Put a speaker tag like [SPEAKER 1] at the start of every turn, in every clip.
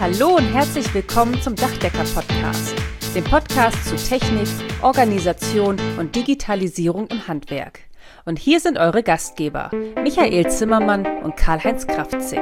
[SPEAKER 1] Hallo und herzlich willkommen zum Dachdecker-Podcast, dem Podcast zu Technik, Organisation und Digitalisierung im Handwerk. Und hier sind eure Gastgeber, Michael Zimmermann und Karl-Heinz Kraftzig.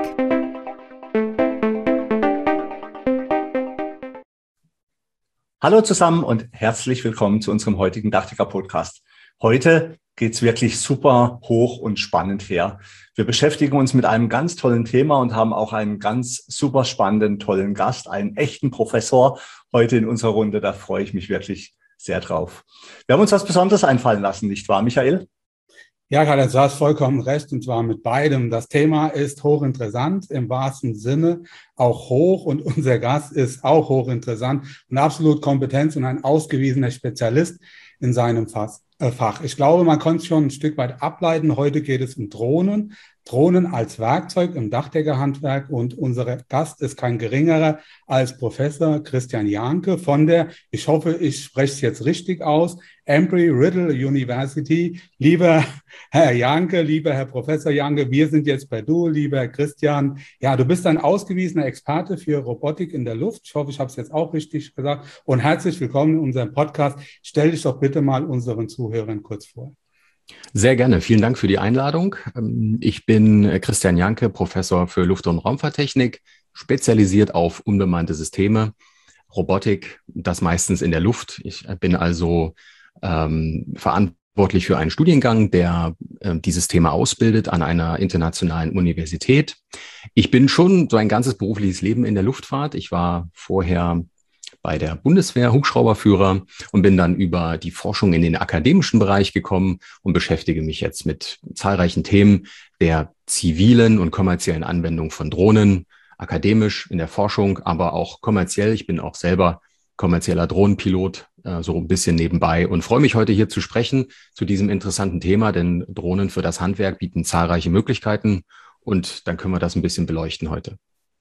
[SPEAKER 2] Hallo zusammen und herzlich willkommen zu unserem heutigen Dachdecker-Podcast. Heute geht's wirklich super hoch und spannend her. Wir beschäftigen uns mit einem ganz tollen Thema und haben auch einen ganz super spannenden, tollen Gast, einen echten Professor heute in unserer Runde. Da freue ich mich wirklich sehr drauf. Wir haben uns was Besonderes einfallen lassen, nicht wahr, Michael?
[SPEAKER 3] Ja, Karl, du hast vollkommen recht, und zwar mit beidem. Das Thema ist hochinteressant, im wahrsten Sinne auch hoch, und unser Gast ist auch hochinteressant und absolut kompetent und ein ausgewiesener Spezialist in seinem Fach. Ich glaube, man konnte es schon ein Stück weit ableiten. Heute geht es um Drohnen. Drohnen als Werkzeug im Dachdeckerhandwerk, und unser Gast ist kein geringerer als Professor Christian Janke von der, ich hoffe, ich spreche es jetzt richtig aus, Embry-Riddle University. Lieber Herr Janke, lieber Herr Professor Janke, wir sind jetzt bei du, lieber Christian. Ja, du bist ein ausgewiesener Experte für Robotik in der Luft. Ich hoffe, ich habe es jetzt auch richtig gesagt. Und herzlich willkommen in unserem Podcast. Stell dich doch bitte mal unseren Zuhörern kurz vor.
[SPEAKER 4] Sehr gerne. Vielen Dank für die Einladung. Ich bin Christian Janke, Professor für Luft- und Raumfahrttechnik, spezialisiert auf unbemannte Systeme, Robotik, das meistens in der Luft. Ich bin also verantwortlich für einen Studiengang, der dieses Thema ausbildet an einer internationalen Universität. Ich bin schon so ein ganzes berufliches Leben in der Luftfahrt. Ich war vorher bei der Bundeswehr Hubschrauberführer und bin dann über die Forschung in den akademischen Bereich gekommen und beschäftige mich jetzt mit zahlreichen Themen der zivilen und kommerziellen Anwendung von Drohnen, akademisch in der Forschung, aber auch kommerziell. Ich bin auch selber kommerzieller Drohnenpilot, so ein bisschen nebenbei, und freue mich heute hier zu sprechen zu diesem interessanten Thema, denn Drohnen für das Handwerk bieten zahlreiche Möglichkeiten, und dann können wir das ein bisschen beleuchten heute.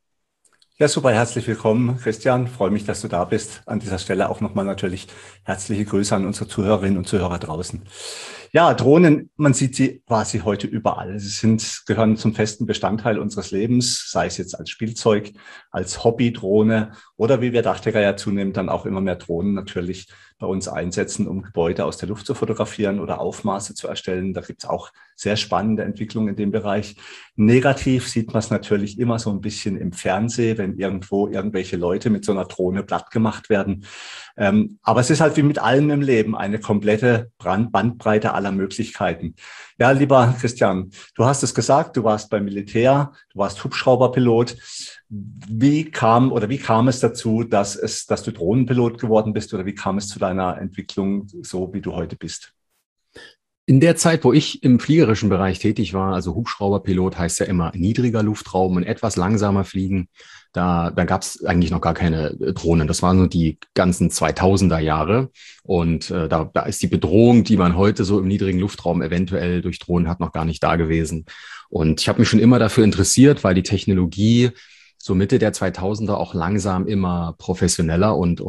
[SPEAKER 2] Ja, super, herzlich willkommen, Christian. Freue mich, dass du da bist. An dieser Stelle auch nochmal natürlich herzliche Grüße an unsere Zuhörerinnen und Zuhörer draußen. Ja, Drohnen, man sieht sie quasi heute überall. Gehören zum festen Bestandteil unseres Lebens, sei es jetzt als Spielzeug, als Hobbydrohne oder wie wir Dachdecker ja zunehmend dann auch immer mehr Drohnen natürlich bei uns einsetzen, um Gebäude aus der Luft zu fotografieren oder Aufmaße zu erstellen. Da gibt es auch sehr spannende Entwicklungen in dem Bereich. Negativ sieht man es natürlich immer so ein bisschen im Fernsehen, wenn irgendwo irgendwelche Leute mit so einer Drohne platt gemacht werden. Aber es ist halt wie mit allem im Leben eine komplette Bandbreite aller Möglichkeiten. Ja, lieber Christian, du hast es gesagt, du warst beim Militär, du warst Hubschrauberpilot. Wie kam es dazu, dass du Drohnenpilot geworden bist, oder wie kam es zu deiner Entwicklung, so wie du heute bist?
[SPEAKER 4] In der Zeit, wo ich im fliegerischen Bereich tätig war, also Hubschrauberpilot heißt ja immer niedriger Luftraum und etwas langsamer fliegen, da gab es eigentlich noch gar keine Drohnen. Das waren so die ganzen 2000er Jahre, und da ist die Bedrohung, die man heute so im niedrigen Luftraum eventuell durch Drohnen hat, noch gar nicht da gewesen. Und ich habe mich schon immer dafür interessiert, weil die Technologie so Mitte der 2000er auch langsam immer professioneller und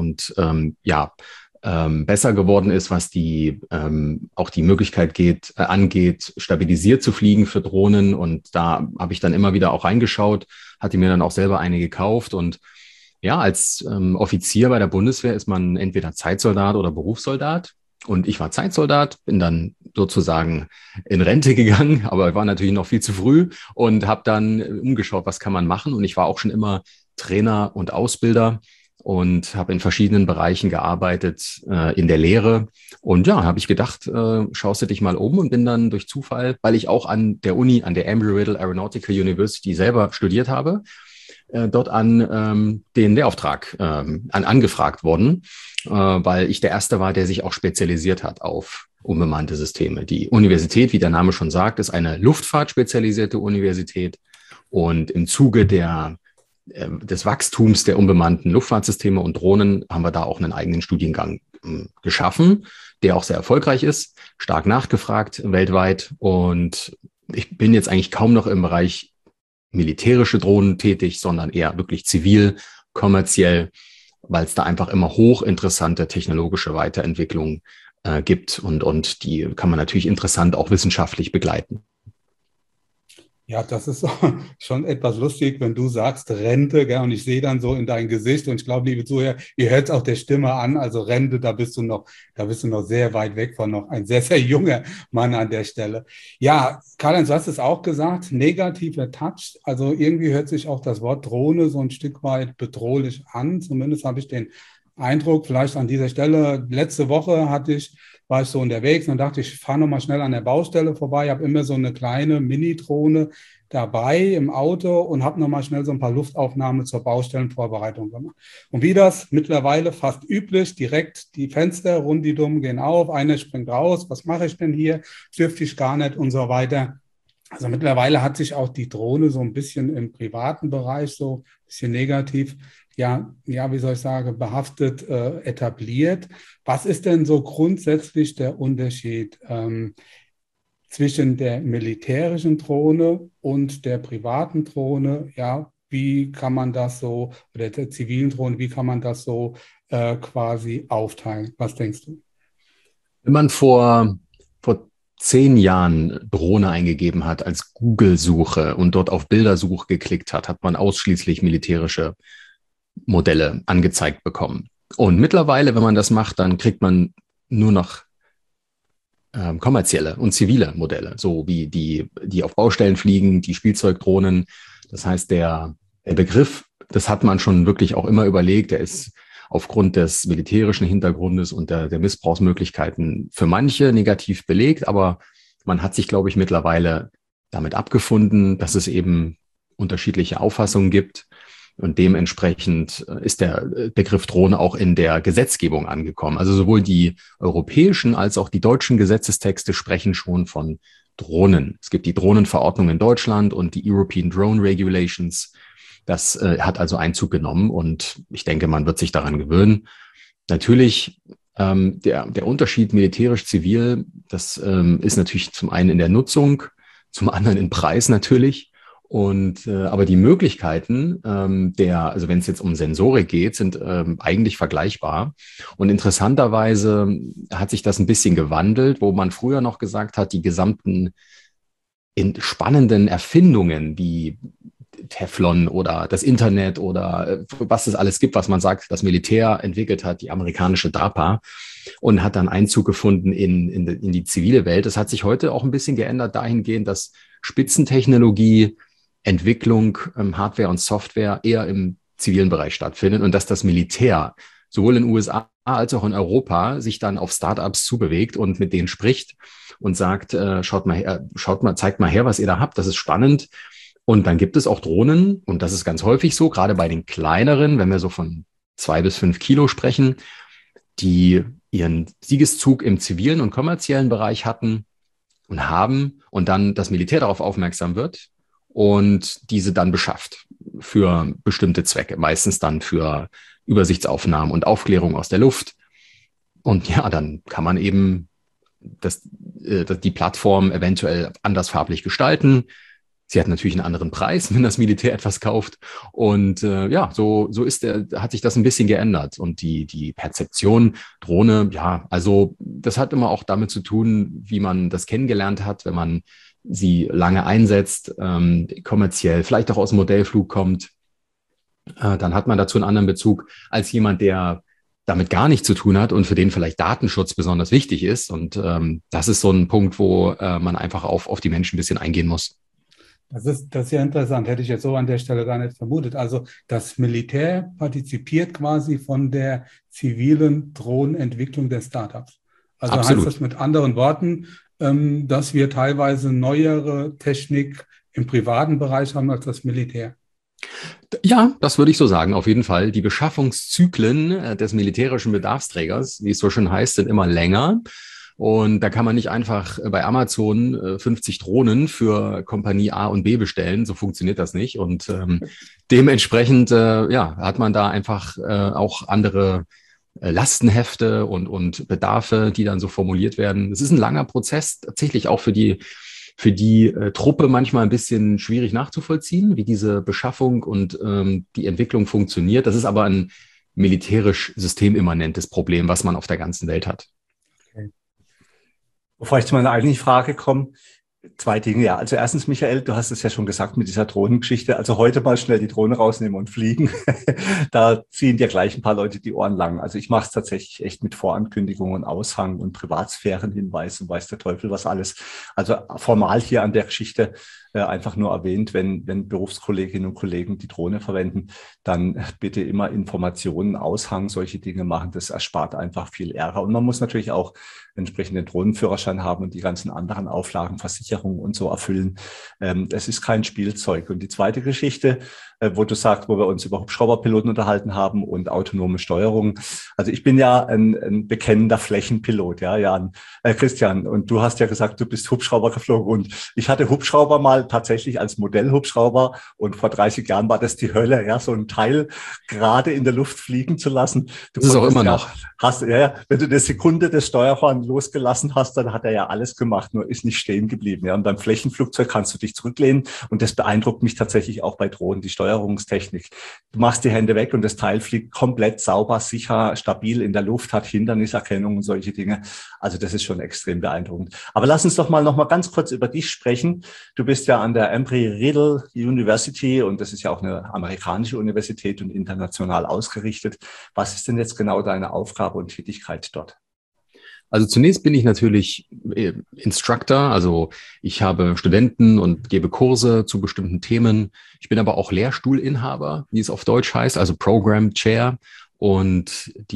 [SPEAKER 4] besser geworden ist, was auch die Möglichkeit angeht, stabilisiert zu fliegen für Drohnen. Und da habe ich dann immer wieder auch reingeschaut, hatte mir dann auch selber eine gekauft. Und ja, als Offizier bei der Bundeswehr ist man entweder Zeitsoldat oder Berufssoldat. Und ich war Zeitsoldat, bin dann sozusagen in Rente gegangen, aber war natürlich noch viel zu früh, und habe dann umgeschaut, was kann man machen. Und ich war auch schon immer Trainer und Ausbilder und habe in verschiedenen Bereichen gearbeitet, in der Lehre. Und ja, habe ich gedacht, schaust du dich mal um, und bin dann durch Zufall, weil ich auch an der Uni, an der Embry-Riddle Aeronautical University selber studiert habe, dort an den Lehrauftrag angefragt worden, weil ich der Erste war, der sich auch spezialisiert hat auf unbemannte Systeme. Die Universität, wie der Name schon sagt, ist eine luftfahrtspezialisierte Universität, und im Zuge des Wachstums der unbemannten Luftfahrtsysteme und Drohnen haben wir da auch einen eigenen Studiengang geschaffen, der auch sehr erfolgreich ist, stark nachgefragt weltweit. Und ich bin jetzt eigentlich kaum noch im Bereich militärische Drohnen tätig, sondern eher wirklich zivil, kommerziell, weil es da einfach immer hochinteressante technologische Weiterentwicklungen gibt, und die kann man natürlich interessant auch wissenschaftlich begleiten.
[SPEAKER 3] Ja, das ist schon etwas lustig, wenn du sagst Rente, gell? Und ich sehe dann so in dein Gesicht und ich glaube, liebe Zuhörer, ihr hört es auch der Stimme an, also Rente, da bist du noch sehr weit weg von noch ein sehr, sehr junger Mann an der Stelle. Ja, Karl-Heinz, du hast es auch gesagt, negativer Touch, also irgendwie hört sich auch das Wort Drohne so ein Stück weit bedrohlich an, zumindest habe ich den Eindruck, vielleicht an dieser Stelle, letzte Woche war ich so unterwegs und dachte, ich fahre nochmal schnell an der Baustelle vorbei. Ich habe immer so eine kleine Mini-Drohne dabei im Auto und habe nochmal schnell so ein paar Luftaufnahmen zur Baustellenvorbereitung gemacht. Und wie das mittlerweile fast üblich, direkt die Fenster rundum gehen auf, einer springt raus, was mache ich denn hier, dürfte ich gar nicht und so weiter. Also mittlerweile hat sich auch die Drohne so ein bisschen im privaten Bereich so ein bisschen negativ, wie soll ich sagen, behaftet etabliert. Was ist denn so grundsätzlich der Unterschied zwischen der militärischen Drohne und der privaten Drohne? Ja, wie kann man das so, oder der zivilen Drohne, wie kann man das so quasi aufteilen? Was denkst du?
[SPEAKER 4] Wenn man vor 10 Jahren Drohne eingegeben hat als Google-Suche und dort auf Bildersuche geklickt hat man ausschließlich militärische Modelle angezeigt bekommen. Und mittlerweile, wenn man das macht, dann kriegt man nur noch kommerzielle und zivile Modelle, so wie die auf Baustellen fliegen, die Spielzeugdrohnen. Das heißt, der Begriff, das hat man schon wirklich auch immer überlegt, der ist aufgrund des militärischen Hintergrundes und der Missbrauchsmöglichkeiten für manche negativ belegt, aber man hat sich, glaube ich, mittlerweile damit abgefunden, dass es eben unterschiedliche Auffassungen gibt. Und dementsprechend ist der Begriff Drohne auch in der Gesetzgebung angekommen. Also sowohl die europäischen als auch die deutschen Gesetzestexte sprechen schon von Drohnen. Es gibt die Drohnenverordnung in Deutschland und die European Drone Regulations. Das hat also Einzug genommen und ich denke, man wird sich daran gewöhnen. Natürlich der Unterschied militärisch-zivil, das ist natürlich zum einen in der Nutzung, zum anderen in Preis natürlich. Und aber die Möglichkeiten also wenn es jetzt um Sensorik geht, sind eigentlich vergleichbar. Und interessanterweise hat sich das ein bisschen gewandelt, wo man früher noch gesagt hat, die gesamten spannenden Erfindungen wie Teflon oder das Internet oder was es alles gibt, was man sagt, das Militär entwickelt hat, die amerikanische DARPA, und hat dann Einzug gefunden in die zivile Welt. Das hat sich heute auch ein bisschen geändert dahingehend, dass Spitzentechnologie, Entwicklung, Hardware und Software eher im zivilen Bereich stattfindet und dass das Militär sowohl in den USA als auch in Europa sich dann auf Startups zubewegt und mit denen spricht und sagt, schaut mal, zeigt mal her, was ihr da habt, das ist spannend. Und dann gibt es auch Drohnen und das ist ganz häufig so, gerade bei den kleineren, wenn wir so von 2 bis 5 Kilo sprechen, die ihren Siegeszug im zivilen und kommerziellen Bereich hatten und haben und dann das Militär darauf aufmerksam wird und diese dann beschafft für bestimmte Zwecke, meistens dann für Übersichtsaufnahmen und Aufklärung aus der Luft. Und ja, dann kann man eben die Plattform eventuell anders farblich gestalten. Sie hat natürlich einen anderen Preis, wenn das Militär etwas kauft. Und so hat sich das ein bisschen geändert. Und die Perzeption Drohne, ja, also das hat immer auch damit zu tun, wie man das kennengelernt hat, wenn man sie lange einsetzt, kommerziell, vielleicht auch aus dem Modellflug kommt, dann hat man dazu einen anderen Bezug als jemand, der damit gar nichts zu tun hat und für den vielleicht Datenschutz besonders wichtig ist. Und das ist so ein Punkt, wo man einfach auf die Menschen ein bisschen eingehen muss.
[SPEAKER 3] Das ist ja interessant, hätte ich jetzt so an der Stelle gar nicht vermutet. Also das Militär partizipiert quasi von der zivilen Drohnenentwicklung der Startups. Also
[SPEAKER 4] Absolut.
[SPEAKER 3] Heißt das mit anderen Worten, dass wir teilweise neuere Technik im privaten Bereich haben als das Militär?
[SPEAKER 4] Ja, das würde ich so sagen, auf jeden Fall. Die Beschaffungszyklen des militärischen Bedarfsträgers, wie es so schön heißt, sind immer länger. Und da kann man nicht einfach bei Amazon 50 Drohnen für Kompanie A und B bestellen. So funktioniert das nicht. Und dementsprechend hat man da einfach auch andere Lastenhefte und Bedarfe, die dann so formuliert werden. Es ist ein langer Prozess, tatsächlich auch für die Truppe manchmal ein bisschen schwierig nachzuvollziehen, wie diese Beschaffung und die Entwicklung funktioniert. Das ist aber ein militärisch systemimmanentes Problem, was man auf der ganzen Welt hat.
[SPEAKER 2] Okay. Bevor ich zu meiner eigentlichen Frage komme, Zwei Dinge, ja. Also erstens, Michael, du hast es ja schon gesagt mit dieser Drohnengeschichte. Also heute mal schnell die Drohne rausnehmen und fliegen. Da ziehen dir gleich ein paar Leute die Ohren lang. Also ich mache es tatsächlich echt mit Vorankündigungen, Aushang und Privatsphärenhinweis und weiß der Teufel was alles. Also formal hier an der Geschichte einfach nur erwähnt, wenn Berufskolleginnen und Kollegen die Drohne verwenden, dann bitte immer Informationen, Aushang, solche Dinge machen. Das erspart einfach viel Ärger. Und man muss natürlich auch entsprechenden Drohnenführerschein haben und die ganzen anderen Auflagen, Versicherungen und so erfüllen. Es ist kein Spielzeug. Und die zweite Geschichte, wo du sagst, wo wir uns über Hubschrauberpiloten unterhalten haben und autonome Steuerung. Also ich bin ja ein bekennender Flächenpilot, ja, Jan, Christian. Und du hast ja gesagt, du bist Hubschrauber geflogen. Und ich hatte Hubschrauber mal tatsächlich als Modellhubschrauber. Und vor 30 Jahren war das die Hölle, ja, so ein Teil gerade in der Luft fliegen zu lassen.
[SPEAKER 4] Das ist auch immer noch.
[SPEAKER 2] Wenn du eine Sekunde das Steuerhorn losgelassen hast, dann hat er ja alles gemacht, nur ist nicht stehen geblieben. Ja, und beim Flächenflugzeug kannst du dich zurücklehnen. Und das beeindruckt mich tatsächlich auch bei Drohnen, die Steuerungstechnik. Du machst die Hände weg und das Teil fliegt komplett sauber, sicher, stabil in der Luft, hat Hinderniserkennung und solche Dinge. Also das ist schon extrem beeindruckend. Aber lass uns doch noch mal ganz kurz über dich sprechen. Du bist ja an der Embry-Riddle University und das ist ja auch eine amerikanische Universität und international ausgerichtet. Was ist denn jetzt genau deine Aufgabe und Tätigkeit dort?
[SPEAKER 4] Also zunächst bin ich natürlich Instructor, also ich habe Studenten und gebe Kurse zu bestimmten Themen. Ich bin aber auch Lehrstuhlinhaber, wie es auf Deutsch heißt, also Program Chair und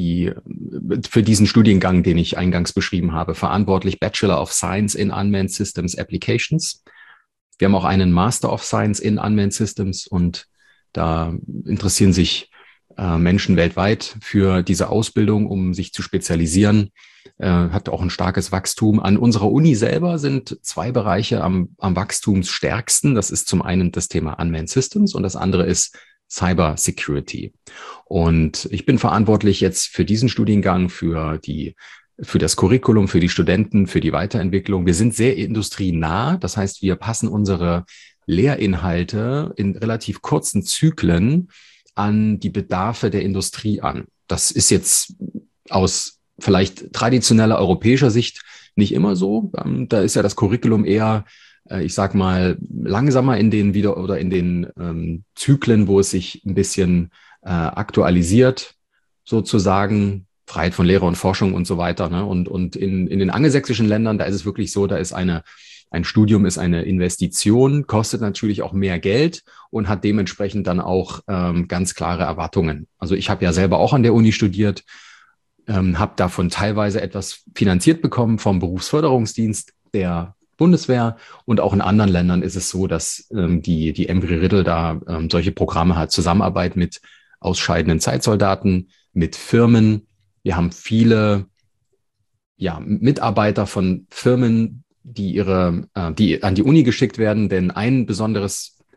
[SPEAKER 4] für diesen Studiengang, den ich eingangs beschrieben habe, verantwortlich Bachelor of Science in Unmanned Systems Applications. Wir haben auch einen Master of Science in Unmanned Systems und da interessieren sich Menschen weltweit für diese Ausbildung, um sich zu spezialisieren. Hat auch ein starkes Wachstum. An unserer Uni selber sind zwei Bereiche am wachstumsstärksten. Das ist zum einen das Thema Unmanned Systems und das andere ist Cyber Security. Und ich bin verantwortlich jetzt für diesen Studiengang, für das Curriculum, für die Studenten, für die Weiterentwicklung. Wir sind sehr industrienah. Das heißt, wir passen unsere Lehrinhalte in relativ kurzen Zyklen an die Bedarfe der Industrie an. Das ist jetzt aus vielleicht traditioneller europäischer Sicht nicht immer so. Da ist ja das Curriculum eher, ich sag mal, langsamer in den Zyklen, wo es sich ein bisschen aktualisiert, sozusagen. Freiheit von Lehre und Forschung und so weiter. Ne? Und in den angelsächsischen Ländern, da ist es wirklich so, da ist ein Studium ist eine Investition, kostet natürlich auch mehr Geld und hat dementsprechend dann auch ganz klare Erwartungen. Also ich habe ja selber auch an der Uni studiert, habe davon teilweise etwas finanziert bekommen vom Berufsförderungsdienst der Bundeswehr und auch in anderen Ländern ist es so, dass die Embry-Riddle da solche Programme hat, Zusammenarbeit mit ausscheidenden Zeitsoldaten, mit Firmen. Wir haben viele Mitarbeiter von Firmen, die an die Uni geschickt werden, denn ein besonderer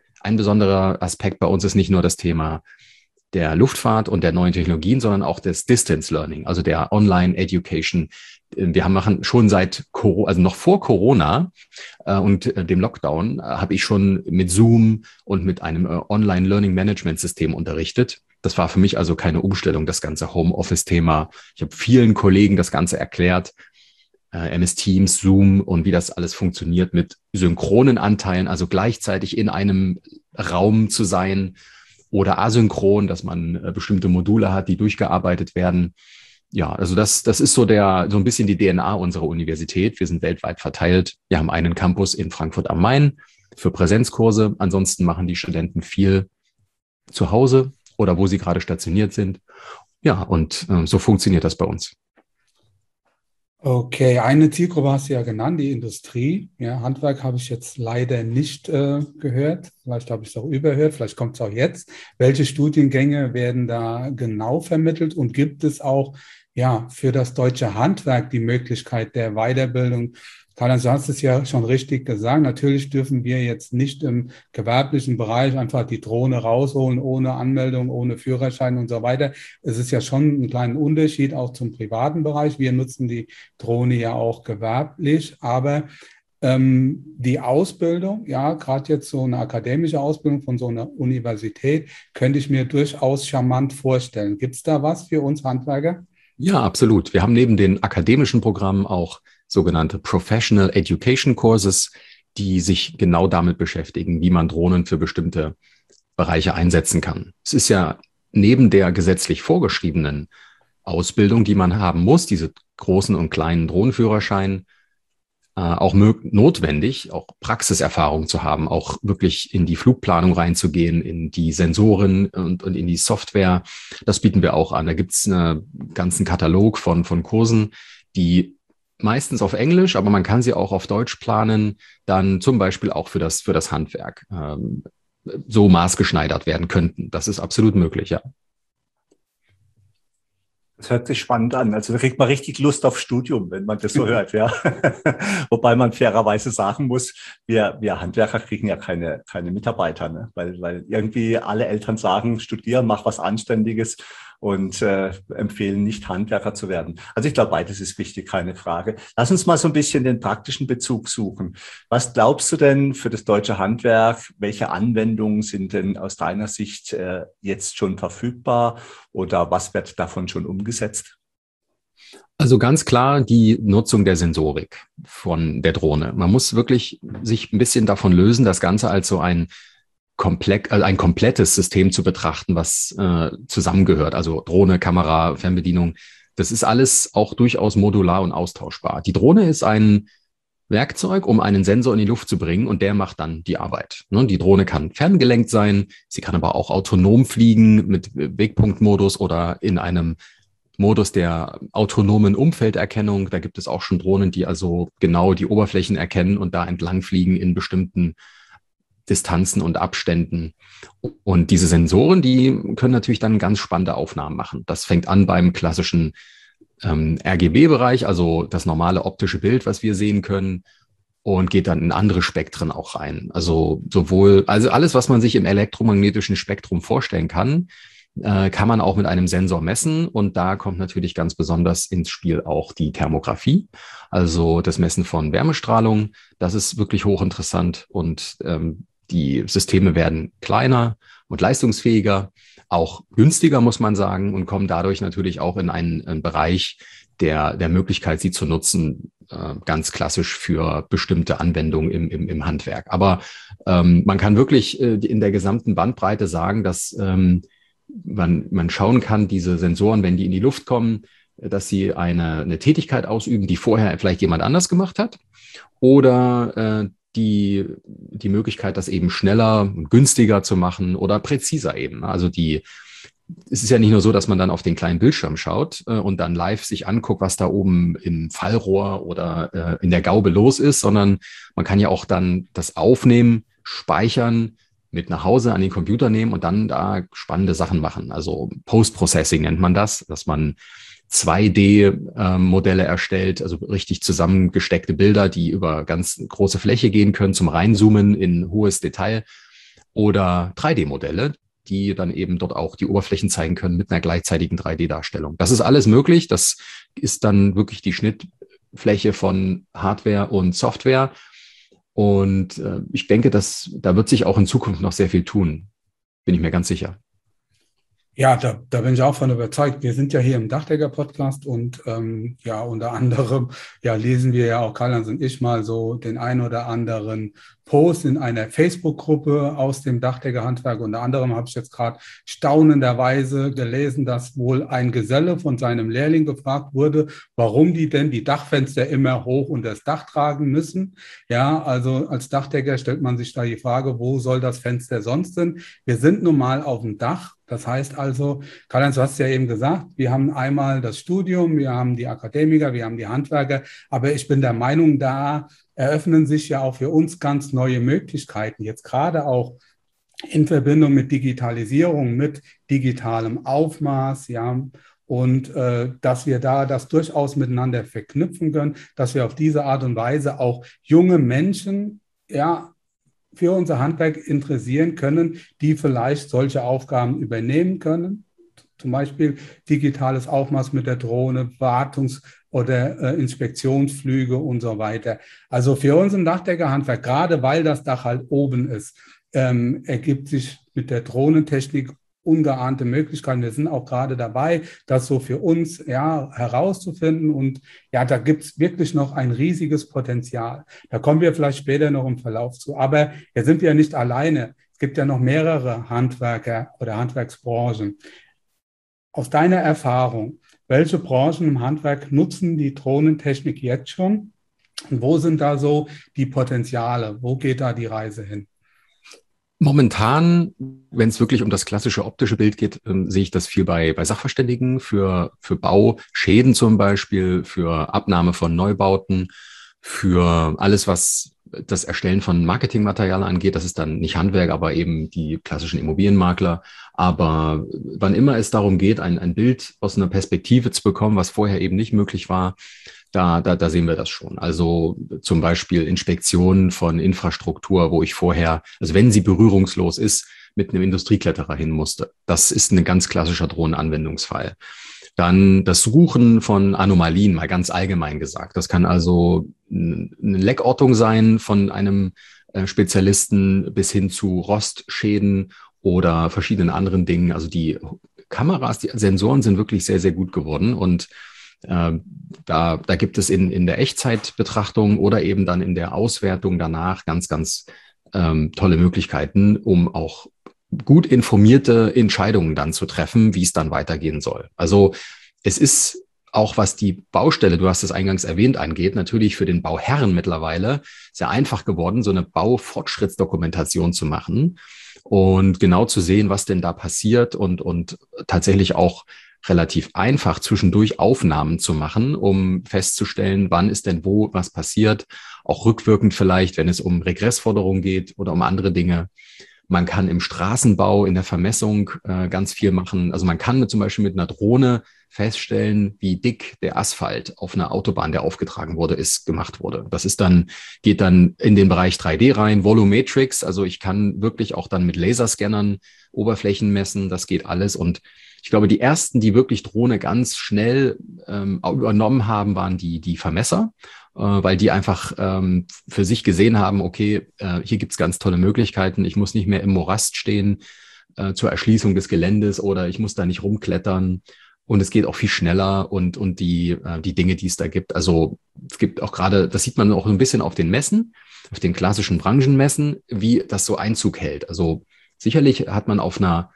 [SPEAKER 4] Aspekt bei uns ist nicht nur das Thema der Luftfahrt und der neuen Technologien, sondern auch des Distance Learning, also der Online Education. Wir machen schon noch vor Corona und dem Lockdown habe ich schon mit Zoom und mit einem Online Learning Management System unterrichtet. Das war für mich also keine Umstellung, das ganze Homeoffice-Thema. Ich habe vielen Kollegen das Ganze erklärt, MS Teams, Zoom und wie das alles funktioniert mit synchronen Anteilen, also gleichzeitig in einem Raum zu sein oder asynchron, dass man bestimmte Module hat, die durchgearbeitet werden. Ja, also das ist so ein bisschen die DNA unserer Universität. Wir sind weltweit verteilt. Wir haben einen Campus in Frankfurt am Main für Präsenzkurse. Ansonsten machen die Studenten viel zu Hause oder wo sie gerade stationiert sind. Ja, und so funktioniert das bei uns.
[SPEAKER 3] Okay, eine Zielgruppe hast du ja genannt, die Industrie. Ja, Handwerk habe ich jetzt leider nicht gehört. Vielleicht habe ich es auch überhört, vielleicht kommt es auch jetzt. Welche Studiengänge werden da genau vermittelt und gibt es auch für das deutsche Handwerk die Möglichkeit der Weiterbildung? Karl-Heinz, du hast es ja schon richtig gesagt. Natürlich dürfen wir jetzt nicht im gewerblichen Bereich einfach die Drohne rausholen, ohne Anmeldung, ohne Führerschein und so weiter. Es ist ja schon ein kleiner Unterschied auch zum privaten Bereich. Wir nutzen die Drohne ja auch gewerblich, aber die Ausbildung, gerade jetzt so eine akademische Ausbildung von so einer Universität, könnte ich mir durchaus charmant vorstellen. Gibt es da was für uns Handwerker?
[SPEAKER 4] Ja, absolut. Wir haben neben den akademischen Programmen auch sogenannte Professional Education Courses, die sich genau damit beschäftigen, wie man Drohnen für bestimmte Bereiche einsetzen kann. Es ist ja neben der gesetzlich vorgeschriebenen Ausbildung, die man haben muss, diese großen und kleinen Drohnenführerschein, auch notwendig, auch Praxiserfahrung zu haben, auch wirklich in die Flugplanung reinzugehen, in die Sensoren und in die Software. Das bieten wir auch an. Da gibt es einen ganzen Katalog von Kursen, die meistens auf Englisch, aber man kann sie auch auf Deutsch planen, dann zum Beispiel auch für das Handwerk so maßgeschneidert werden könnten. Das ist absolut möglich, ja.
[SPEAKER 2] Das hört sich spannend an. Also da kriegt man richtig Lust auf Studium, wenn man das so hört, ja. Wobei man fairerweise sagen muss, wir Handwerker kriegen ja keine Mitarbeiter, ne? Weil irgendwie alle Eltern sagen, studier, mach was Anständiges und empfehlen nicht, Handwerker zu werden. Also ich glaube, beides ist wichtig, keine Frage. Lass uns mal so ein bisschen den praktischen Bezug suchen. Was glaubst du denn für das deutsche Handwerk? Welche Anwendungen sind denn aus deiner Sicht jetzt schon verfügbar oder was wird davon schon umgesetzt?
[SPEAKER 4] Also ganz klar die Nutzung der Sensorik von der Drohne. Man muss wirklich sich ein bisschen davon lösen, das Ganze als so ein komplettes System zu betrachten, was zusammengehört. Also Drohne, Kamera, Fernbedienung. Das ist alles auch durchaus modular und austauschbar. Die Drohne ist ein Werkzeug, um einen Sensor in die Luft zu bringen und der macht dann die Arbeit. Die Drohne kann ferngelenkt sein, sie kann aber auch autonom fliegen mit Wegpunktmodus oder in einem Modus der autonomen Umfelderkennung. Da gibt es auch schon Drohnen, die also genau die Oberflächen erkennen und da entlang fliegen in bestimmten Distanzen und Abständen. Und diese Sensoren, die können natürlich dann ganz spannende Aufnahmen machen. Das fängt an beim klassischen RGB-Bereich, also das normale optische Bild, was wir sehen können, und geht dann in andere Spektren auch rein. Also alles, was man sich im elektromagnetischen Spektrum vorstellen kann, kann man auch mit einem Sensor messen. Und da kommt natürlich ganz besonders ins Spiel auch die Thermographie, also das Messen von Wärmestrahlung. Das ist wirklich hochinteressant und die Systeme werden kleiner und leistungsfähiger, auch günstiger, muss man sagen, und kommen dadurch natürlich auch in einen Bereich der Möglichkeit, sie zu nutzen, ganz klassisch für bestimmte Anwendungen im Handwerk. Aber man kann wirklich in der gesamten Bandbreite sagen, dass man schauen kann, diese Sensoren, wenn die in die Luft kommen, dass sie eine Tätigkeit ausüben, die vorher vielleicht jemand anders gemacht hat, oder die Möglichkeit, das eben schneller und günstiger zu machen oder präziser eben. Also es ist ja nicht nur so, dass man dann auf den kleinen Bildschirm schaut und dann live sich anguckt, was da oben im Fallrohr oder in der Gaube los ist, sondern man kann ja auch dann das aufnehmen, speichern, mit nach Hause an den Computer nehmen und dann da spannende Sachen machen. Also Post-Processing nennt man das, dass man 2D-Modelle erstellt, also richtig zusammengesteckte Bilder, die über ganz große Fläche gehen können, zum Reinzoomen in hohes Detail, oder 3D-Modelle, die dann eben dort auch die Oberflächen zeigen können mit einer gleichzeitigen 3D-Darstellung. Das ist alles möglich. Das ist dann wirklich die Schnittfläche von Hardware und Software. Und ich denke, da wird sich auch in Zukunft noch sehr viel tun, bin ich mir ganz sicher.
[SPEAKER 3] Ja, da bin ich auch von überzeugt. Wir sind ja hier im Dachdecker-Podcast und unter anderem lesen wir ja auch, Karl-Heinz und ich, mal so den ein oder anderen Post in einer Facebook-Gruppe aus dem Dachdecker-Handwerk. Unter anderem habe ich jetzt gerade staunenderweise gelesen, dass wohl ein Geselle von seinem Lehrling gefragt wurde, warum die denn die Dachfenster immer hoch unter das Dach tragen müssen. Ja, also als Dachdecker stellt man sich da die Frage, wo soll das Fenster sonst hin? Wir sind nun mal auf dem Dach. Das heißt also, Karl-Heinz, du hast ja eben gesagt, wir haben einmal das Studium, wir haben die Akademiker, wir haben die Handwerker, aber ich bin der Meinung, da eröffnen sich ja auch für uns ganz neue Möglichkeiten, jetzt gerade auch in Verbindung mit Digitalisierung, mit digitalem Aufmaß, ja, und dass wir da das durchaus miteinander verknüpfen können, dass wir auf diese Art und Weise auch junge Menschen, für unser Handwerk interessieren können, die vielleicht solche Aufgaben übernehmen können. Zum Beispiel digitales Aufmaß mit der Drohne, Wartungs- oder Inspektionsflüge und so weiter. Also für uns im Dachdeckerhandwerk, gerade weil das Dach halt oben ist, ergibt sich mit der Drohnentechnik ungeahnte Möglichkeiten. Wir sind auch gerade dabei, das so für uns herauszufinden. Und ja, da gibt es wirklich noch ein riesiges Potenzial. Da kommen wir vielleicht später noch im Verlauf zu. Aber jetzt sind wir ja nicht alleine. Es gibt ja noch mehrere Handwerker oder Handwerksbranchen. Aus deiner Erfahrung, welche Branchen im Handwerk nutzen die Drohnentechnik jetzt schon? Und wo sind da so die Potenziale? Wo geht da die Reise hin?
[SPEAKER 4] Momentan, wenn es wirklich um das klassische optische Bild geht, sehe ich das viel bei Sachverständigen für Bauschäden zum Beispiel, für Abnahme von Neubauten, für alles, was das Erstellen von Marketingmaterial angeht. Das ist dann nicht Handwerk, aber eben die klassischen Immobilienmakler. Aber wann immer es darum geht, ein Bild aus einer Perspektive zu bekommen, was vorher eben nicht möglich war, da sehen wir das schon. Also zum Beispiel Inspektionen von Infrastruktur, wo ich vorher, also wenn sie berührungslos ist, mit einem Industriekletterer hin musste. Das ist ein ganz klassischer Drohnenanwendungsfall. Dann das Suchen von Anomalien, mal ganz allgemein gesagt. Das kann also eine Leckortung sein von einem Spezialisten bis hin zu Rostschäden oder verschiedenen anderen Dingen. Also die Kameras, die Sensoren sind wirklich sehr, sehr gut geworden und da gibt es in der Echtzeitbetrachtung oder eben dann in der Auswertung danach ganz, ganz tolle Möglichkeiten, um auch gut informierte Entscheidungen dann zu treffen, wie es dann weitergehen soll. Also es ist auch, was die Baustelle, du hast es eingangs erwähnt, angeht, natürlich für den Bauherren mittlerweile sehr einfach geworden, so eine Baufortschrittsdokumentation zu machen und genau zu sehen, was denn da passiert und tatsächlich auch relativ einfach zwischendurch Aufnahmen zu machen, um festzustellen, wann ist denn wo was passiert, auch rückwirkend vielleicht, wenn es um Regressforderungen geht oder um andere Dinge. Man kann im Straßenbau, in der Vermessung ganz viel machen. Also man kann zum Beispiel mit einer Drohne feststellen, wie dick der Asphalt auf einer Autobahn, der aufgetragen wurde, gemacht wurde. Das geht dann in den Bereich 3D rein, Volumetrics. Also ich kann wirklich auch dann mit Laserscannern Oberflächen messen. Das geht alles. Und ich glaube, die ersten, die wirklich Drohne ganz schnell übernommen haben, waren die Vermesser, weil die einfach für sich gesehen haben, okay, hier gibt's ganz tolle Möglichkeiten. Ich muss nicht mehr im Morast stehen zur Erschließung des Geländes oder ich muss da nicht rumklettern. Und es geht auch viel schneller und die Dinge, die es da gibt. Also es gibt auch gerade, das sieht man auch ein bisschen auf den Messen, auf den klassischen Branchenmessen, wie das so Einzug hält. Also sicherlich hat man auf einer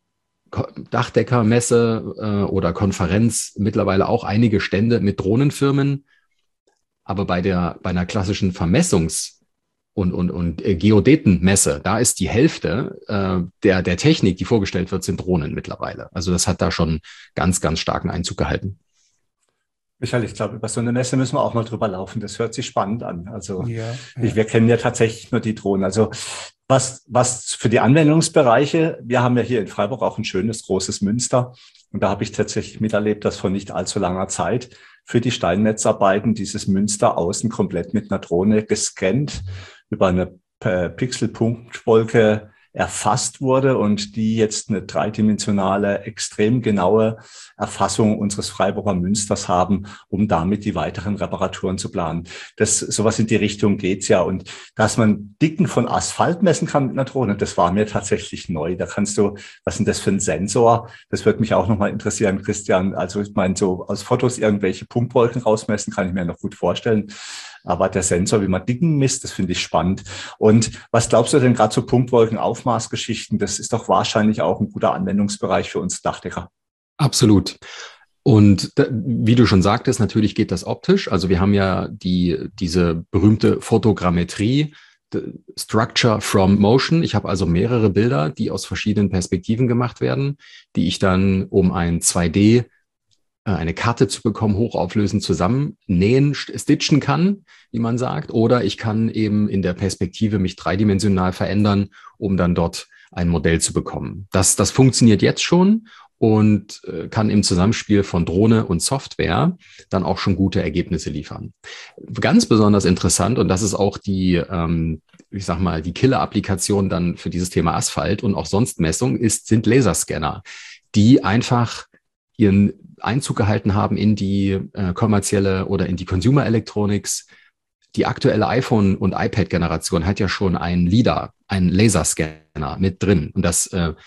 [SPEAKER 4] Dachdeckermesse oder Konferenz mittlerweile auch einige Stände mit Drohnenfirmen. Aber bei einer klassischen Vermessungs- und Geodätenmesse, da ist die Hälfte der Technik, die vorgestellt wird, sind Drohnen mittlerweile. Also das hat da schon ganz, ganz starken Einzug gehalten.
[SPEAKER 2] Michael, ich glaube, über so eine Messe müssen wir auch mal drüber laufen. Das hört sich spannend an. Also
[SPEAKER 3] Ja.
[SPEAKER 2] wir kennen ja tatsächlich nur die Drohnen. Also was für die Anwendungsbereiche, wir haben ja hier in Freiburg auch ein schönes, großes Münster. Und da habe ich tatsächlich miterlebt, dass vor nicht allzu langer Zeit für die Steinmetzarbeiten dieses Münster außen komplett mit einer Drohne gescannt, über eine Pixelpunktwolke erfasst wurde und die jetzt eine dreidimensionale, extrem genaue Erfassung unseres Freiburger Münsters haben, um damit die weiteren Reparaturen zu planen. Sowas in die Richtung geht's ja. Und dass man Dicken von Asphalt messen kann mit einer Drohne, das war mir tatsächlich neu. Da kannst du, was ist denn das für ein Sensor? Das würde mich auch nochmal interessieren, Christian. Also ich meine, so aus Fotos irgendwelche Punktwolken rausmessen, kann ich mir noch gut vorstellen. Aber der Sensor, wie man Dicken misst, das finde ich spannend. Und was glaubst du denn gerade so Punktwolkenaufmaßgeschichten? Das ist doch wahrscheinlich auch ein guter Anwendungsbereich für uns Dachdecker.
[SPEAKER 4] Absolut. Und wie du schon sagtest, natürlich geht das optisch. Also wir haben ja diese berühmte Fotogrammetrie, Structure from Motion. Ich habe also mehrere Bilder, die aus verschiedenen Perspektiven gemacht werden, die ich dann, um ein 2D eine Karte zu bekommen, hochauflösend zusammennähen, stitchen kann, wie man sagt. Oder ich kann eben in der Perspektive mich dreidimensional verändern, um dann dort ein Modell zu bekommen. Das funktioniert jetzt schon und kann im Zusammenspiel von Drohne und Software dann auch schon gute Ergebnisse liefern. Ganz besonders interessant, und das ist auch die Killer-Applikation dann für dieses Thema Asphalt und auch sonst Messung, sind Laserscanner, die einfach ihren Einzug gehalten haben in die kommerzielle oder in die Consumer Electronics. Die aktuelle iPhone- und iPad-Generation hat ja schon einen LiDAR, einen Laserscanner mit drin. Und das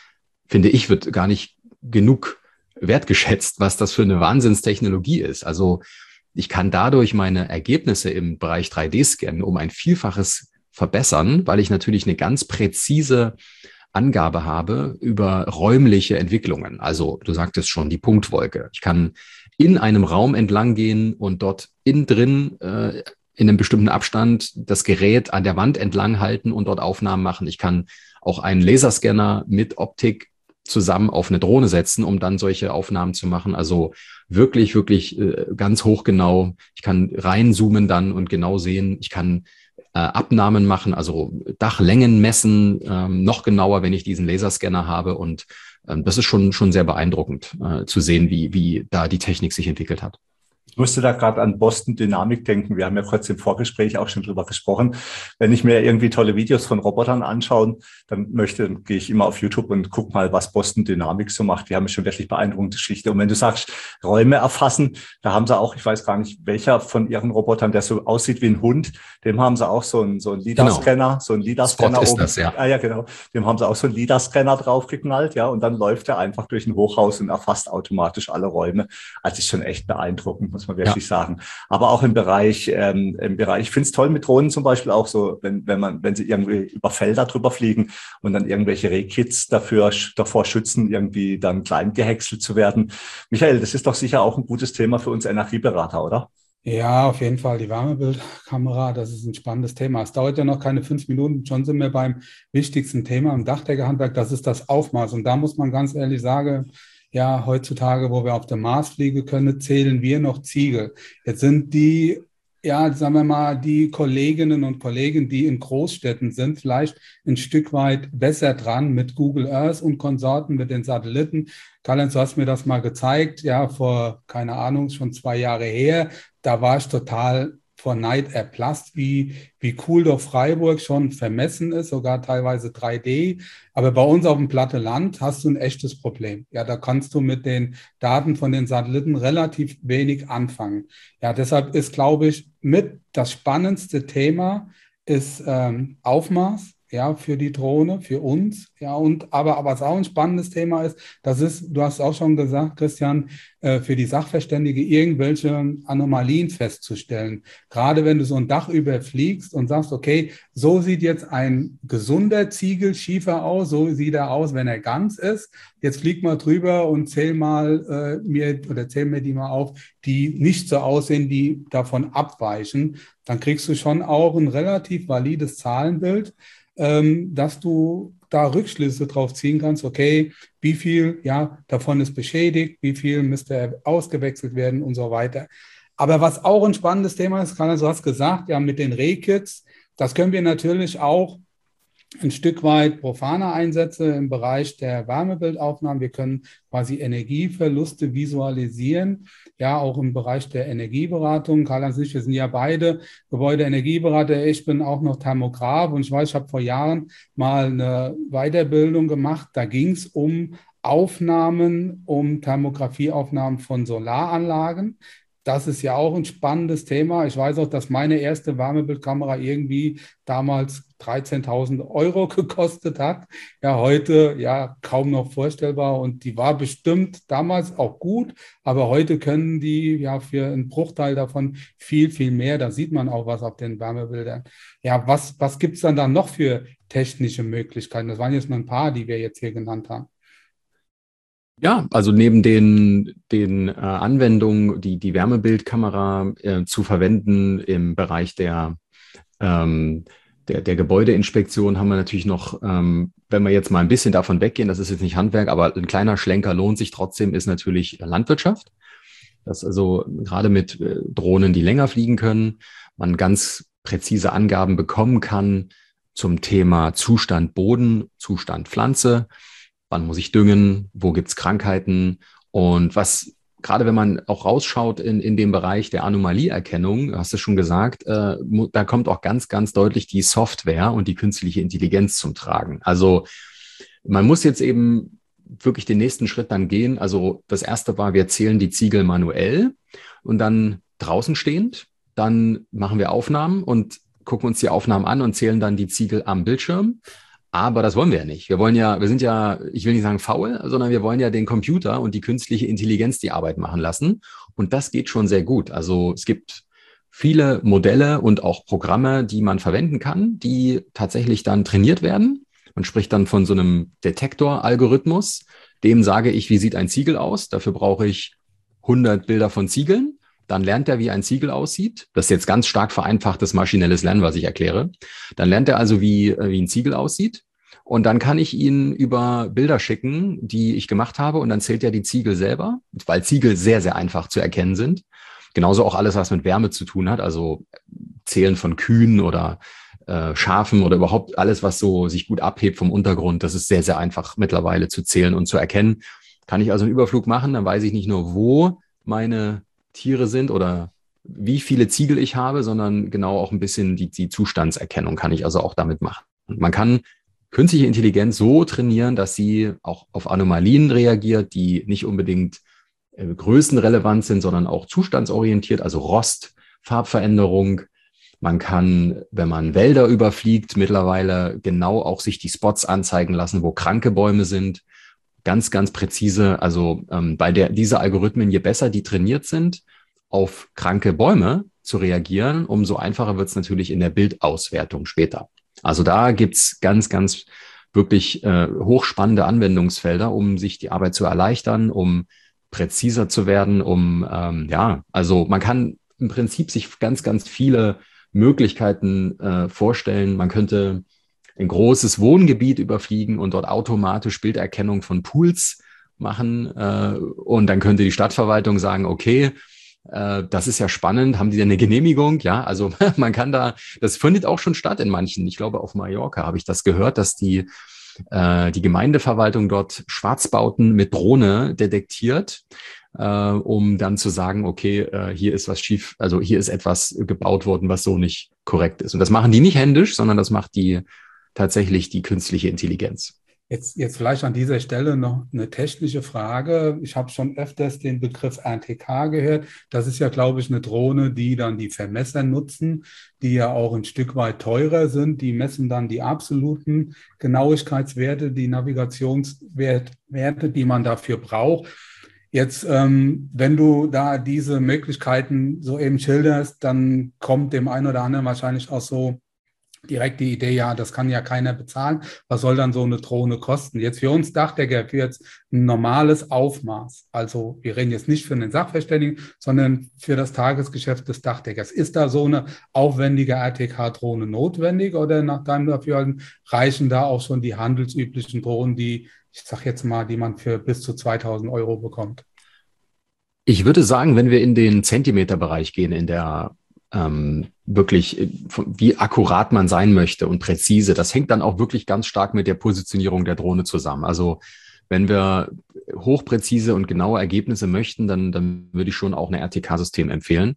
[SPEAKER 4] finde ich, wird gar nicht genug wertgeschätzt, was das für eine Wahnsinnstechnologie ist. Also ich kann dadurch meine Ergebnisse im Bereich 3D-Scannen um ein Vielfaches verbessern, weil ich natürlich eine ganz präzise Angabe habe über räumliche Entwicklungen. Also du sagtest schon, die Punktwolke. Ich kann in einem Raum entlang gehen und dort innen drin in einem bestimmten Abstand das Gerät an der Wand entlang halten und dort Aufnahmen machen. Ich kann auch einen Laserscanner mit Optik zusammen auf eine Drohne setzen, um dann solche Aufnahmen zu machen. Also wirklich, wirklich ganz hochgenau. Ich kann reinzoomen dann und genau sehen. Ich kann Abnahmen machen, also Dachlängen messen, noch genauer, wenn ich diesen Laserscanner habe. Und das ist schon sehr beeindruckend zu sehen, wie da die Technik sich entwickelt hat.
[SPEAKER 2] Ich musste da gerade an Boston Dynamics denken. Wir haben ja kurz im Vorgespräch auch schon drüber gesprochen. Wenn ich mir irgendwie tolle Videos von Robotern anschaue, dann gehe ich immer auf YouTube und gucke mal, was Boston Dynamics so macht. Die haben schon wirklich beeindruckende Geschichte. Und wenn du sagst, Räume erfassen, da haben sie auch, ich weiß gar nicht, welcher von ihren Robotern, der so aussieht wie ein Hund, dem haben sie auch so einen LiDAR-Scanner,
[SPEAKER 4] genau.
[SPEAKER 2] So einen LiDAR-Scanner
[SPEAKER 4] Spot ist
[SPEAKER 2] oben.
[SPEAKER 4] das, ja.
[SPEAKER 2] Ja, genau. Dem haben sie auch so einen LiDAR-Scanner draufgeknallt, ja, und dann läuft er einfach durch ein Hochhaus und erfasst automatisch alle Räume. Also ist schon echt beeindruckend, muss man wirklich sagen. Aber auch im Bereich, ich finde es toll mit Drohnen zum Beispiel auch so, wenn sie irgendwie über Felder drüber fliegen und dann irgendwelche Rehkits davor schützen, irgendwie dann klein gehäckselt zu werden. Michael, das ist doch sicher auch ein gutes Thema für uns Energieberater, oder?
[SPEAKER 3] Ja, auf jeden Fall die Wärmebildkamera, das ist ein spannendes Thema. Es dauert ja noch keine 5 Minuten, schon sind wir beim wichtigsten Thema im Dachdeckerhandwerk, das ist das Aufmaß. Und da muss man ganz ehrlich sagen, ja, heutzutage, wo wir auf dem Mars fliegen können, zählen wir noch Ziegel. Jetzt sind die, ja, sagen wir mal, die Kolleginnen und Kollegen, die in Großstädten sind, vielleicht ein Stück weit besser dran mit Google Earth und Konsorten, mit den Satelliten. Karl-Heinz, du hast mir das mal gezeigt, ja, vor, keine Ahnung, schon 2 Jahre her. Da war ich total vor Neid erblasst, wie cool doch Freiburg schon vermessen ist, sogar teilweise 3D. Aber bei uns auf dem platten Land hast du ein echtes Problem. Ja, da kannst du mit den Daten von den Satelliten relativ wenig anfangen. Ja, deshalb ist, glaube ich, mit das spannendste Thema ist Aufmaß. Ja, für die Drohne, für uns, ja, und aber was auch ein spannendes Thema ist, das ist, du hast auch schon gesagt, Christian, für die Sachverständige irgendwelche Anomalien festzustellen. Gerade wenn du so ein Dach überfliegst und sagst, okay, so sieht jetzt ein gesunder Ziegelschiefer aus, so sieht er aus, wenn er ganz ist. Jetzt flieg mal drüber und zähl mir die mal auf, die nicht so aussehen, die davon abweichen. Dann kriegst du schon auch ein relativ valides Zahlenbild, dass du da Rückschlüsse drauf ziehen kannst, okay, wie viel davon ist beschädigt, wie viel müsste ausgewechselt werden und so weiter. Aber was auch ein spannendes Thema ist, Karl, du hast gesagt, ja, mit den Rehkits, das können wir natürlich auch ein Stück weit profaner Einsätze im Bereich der Wärmebildaufnahmen. Wir können quasi Energieverluste visualisieren, ja, auch im Bereich der Energieberatung. Karl-Heinz und ich, wir sind ja beide Gebäudeenergieberater. Ich bin auch noch Thermograf und ich weiß, ich habe vor Jahren mal eine Weiterbildung gemacht. Da ging es um Thermografieaufnahmen von Solaranlagen. Das ist ja auch ein spannendes Thema. Ich weiß auch, dass meine erste Wärmebildkamera irgendwie damals 13.000 € gekostet hat. Ja, heute ja kaum noch vorstellbar und die war bestimmt damals auch gut, aber heute können die ja für einen Bruchteil davon viel, viel mehr. Da sieht man auch was auf den Wärmebildern. Ja, was gibt es dann noch für technische Möglichkeiten? Das waren jetzt nur ein paar, die wir jetzt hier genannt haben.
[SPEAKER 4] Ja, also neben den Anwendungen, die Wärmebildkamera zu verwenden im Bereich der Gebäudeinspektion, haben wir natürlich noch, wenn wir jetzt mal ein bisschen davon weggehen, das ist jetzt nicht Handwerk, aber ein kleiner Schlenker lohnt sich trotzdem, ist natürlich Landwirtschaft. Das also gerade mit Drohnen, die länger fliegen können, man ganz präzise Angaben bekommen kann zum Thema Zustand Boden, Zustand Pflanze. Wann muss ich düngen? Wo gibt's Krankheiten? Und was, gerade wenn man auch rausschaut in dem Bereich der Anomalieerkennung, hast du schon gesagt, da kommt auch ganz, ganz deutlich die Software und die künstliche Intelligenz zum Tragen. Also man muss jetzt eben wirklich den nächsten Schritt dann gehen. Also das erste war, wir zählen die Ziegel manuell und dann draußen stehend. Dann machen wir Aufnahmen und gucken uns die Aufnahmen an und zählen dann die Ziegel am Bildschirm. Aber das wollen wir ja nicht. Wir sind ja, ich will nicht sagen faul, sondern wir wollen ja den Computer und die künstliche Intelligenz die Arbeit machen lassen. Und das geht schon sehr gut. Also es gibt viele Modelle und auch Programme, die man verwenden kann, die tatsächlich dann trainiert werden. Man spricht dann von so einem Detektor-Algorithmus. Dem sage ich, wie sieht ein Ziegel aus? Dafür brauche ich 100 Bilder von Ziegeln. Dann lernt er, wie ein Ziegel aussieht. Das ist jetzt ganz stark vereinfachtes maschinelles Lernen, was ich erkläre. Dann lernt er also, wie ein Ziegel aussieht. Und dann kann ich ihn über Bilder schicken, die ich gemacht habe. Und dann zählt er die Ziegel selber, weil Ziegel sehr, sehr einfach zu erkennen sind. Genauso auch alles, was mit Wärme zu tun hat. Also Zählen von Kühen oder Schafen oder überhaupt alles, was so sich gut abhebt vom Untergrund. Das ist sehr, sehr einfach mittlerweile zu zählen und zu erkennen. Kann ich also einen Überflug machen, dann weiß ich nicht nur, wo meine Tiere sind oder wie viele Ziegel ich habe, sondern genau auch ein bisschen die Zustandserkennung kann ich also auch damit machen. Man kann künstliche Intelligenz so trainieren, dass sie auch auf Anomalien reagiert, die nicht unbedingt größenrelevant sind, sondern auch zustandsorientiert, also Rost, Farbveränderung. Man kann, wenn man Wälder überfliegt, mittlerweile genau auch sich die Spots anzeigen lassen, wo kranke Bäume sind. Ganz, ganz präzise. Also diese Algorithmen, je besser die trainiert sind, auf kranke Bäume zu reagieren, umso einfacher wird es natürlich in der Bildauswertung später. Also da gibt's ganz, ganz wirklich hochspannende Anwendungsfelder, um sich die Arbeit zu erleichtern, um präziser zu werden, also man kann im Prinzip sich ganz, ganz viele Möglichkeiten vorstellen. Man könnte ein großes Wohngebiet überfliegen und dort automatisch Bilderkennung von Pools machen. Und dann könnte die Stadtverwaltung sagen, okay, das ist ja spannend, haben die denn eine Genehmigung? Ja, also man kann das findet auch schon statt in manchen. Ich glaube, auf Mallorca habe ich das gehört, dass die Gemeindeverwaltung dort Schwarzbauten mit Drohne detektiert, um dann zu sagen, okay, hier ist was schief, also hier ist etwas gebaut worden, was so nicht korrekt ist. Und das machen die nicht händisch, sondern das macht tatsächlich die künstliche Intelligenz.
[SPEAKER 3] Jetzt vielleicht an dieser Stelle noch eine technische Frage. Ich habe schon öfters den Begriff RTK gehört. Das ist ja, glaube ich, eine Drohne, die dann die Vermesser nutzen, die ja auch ein Stück weit teurer sind. Die messen dann die absoluten Genauigkeitswerte, die Navigationswerte, die man dafür braucht. Jetzt, wenn du da diese Möglichkeiten so eben schilderst, dann kommt dem einen oder anderen wahrscheinlich auch so direkt die Idee, ja, das kann ja keiner bezahlen. Was soll dann so eine Drohne kosten? Jetzt für uns Dachdecker, für jetzt ein normales Aufmaß. Also wir reden jetzt nicht für einen Sachverständigen, sondern für das Tagesgeschäft des Dachdeckers. Ist da so eine aufwendige RTK-Drohne notwendig oder nach deinem Dafürhalten reichen da auch schon die handelsüblichen Drohnen, die man für bis zu 2.000 Euro bekommt?
[SPEAKER 4] Ich würde sagen, wenn wir in den Zentimeterbereich gehen, in der wirklich, wie akkurat man sein möchte und präzise. Das hängt dann auch wirklich ganz stark mit der Positionierung der Drohne zusammen. Also wenn wir hochpräzise und genaue Ergebnisse möchten, dann würde ich schon auch ein RTK-System empfehlen,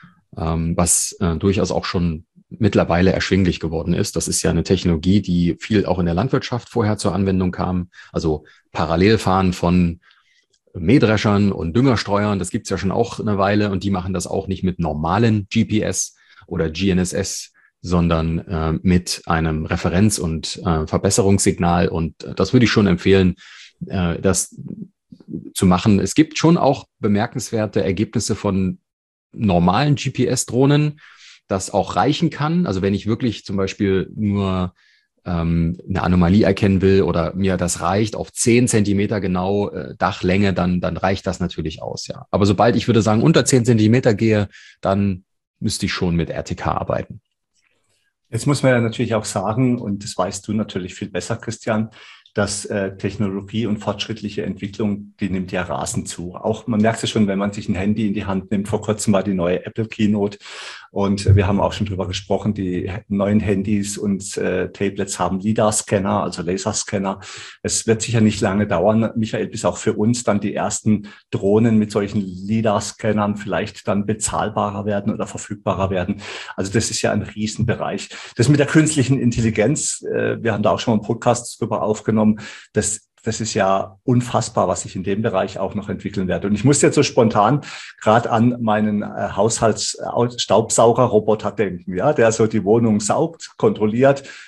[SPEAKER 4] was durchaus auch schon mittlerweile erschwinglich geworden ist. Das ist ja eine Technologie, die viel auch in der Landwirtschaft vorher zur Anwendung kam. Also Parallelfahren von Mähdreschern und Düngerstreuern, das gibt's ja schon auch eine Weile und die machen das auch nicht mit normalen GPS oder GNSS, sondern mit einem Referenz- und Verbesserungssignal und das würde ich schon empfehlen, das zu machen. Es gibt schon auch bemerkenswerte Ergebnisse von normalen GPS-Drohnen, das auch reichen kann. Also wenn ich wirklich zum Beispiel nur eine Anomalie erkennen will oder mir das reicht auf 10 Zentimeter genau Dachlänge, dann reicht das natürlich aus, ja. Aber sobald ich würde sagen, unter 10 Zentimeter gehe, dann müsste ich schon mit RTK arbeiten.
[SPEAKER 2] Jetzt muss man ja natürlich auch sagen, und das weißt du natürlich viel besser, Christian, dass Technologie und fortschrittliche Entwicklung, die nimmt ja rasend zu. Auch man merkt es schon, wenn man sich ein Handy in die Hand nimmt. Vor kurzem war die neue Apple Keynote und wir haben auch schon drüber gesprochen, die neuen Handys und Tablets haben LiDAR-Scanner, also Laserscanner. Es wird sicher nicht lange dauern, Michael, bis auch für uns dann die ersten Drohnen mit solchen LiDAR-Scannern vielleicht dann bezahlbarer werden oder verfügbarer werden. Also das ist ja ein Riesenbereich. Das mit der künstlichen Intelligenz, wir haben da auch schon mal einen Podcast drüber aufgenommen. Das ist ja unfassbar, was sich in dem Bereich auch noch entwickeln wird. Und ich muss jetzt so spontan gerade an meinen Haushaltsstaubsaugerroboter denken, ja, der so die Wohnung saugt, kontrolliert,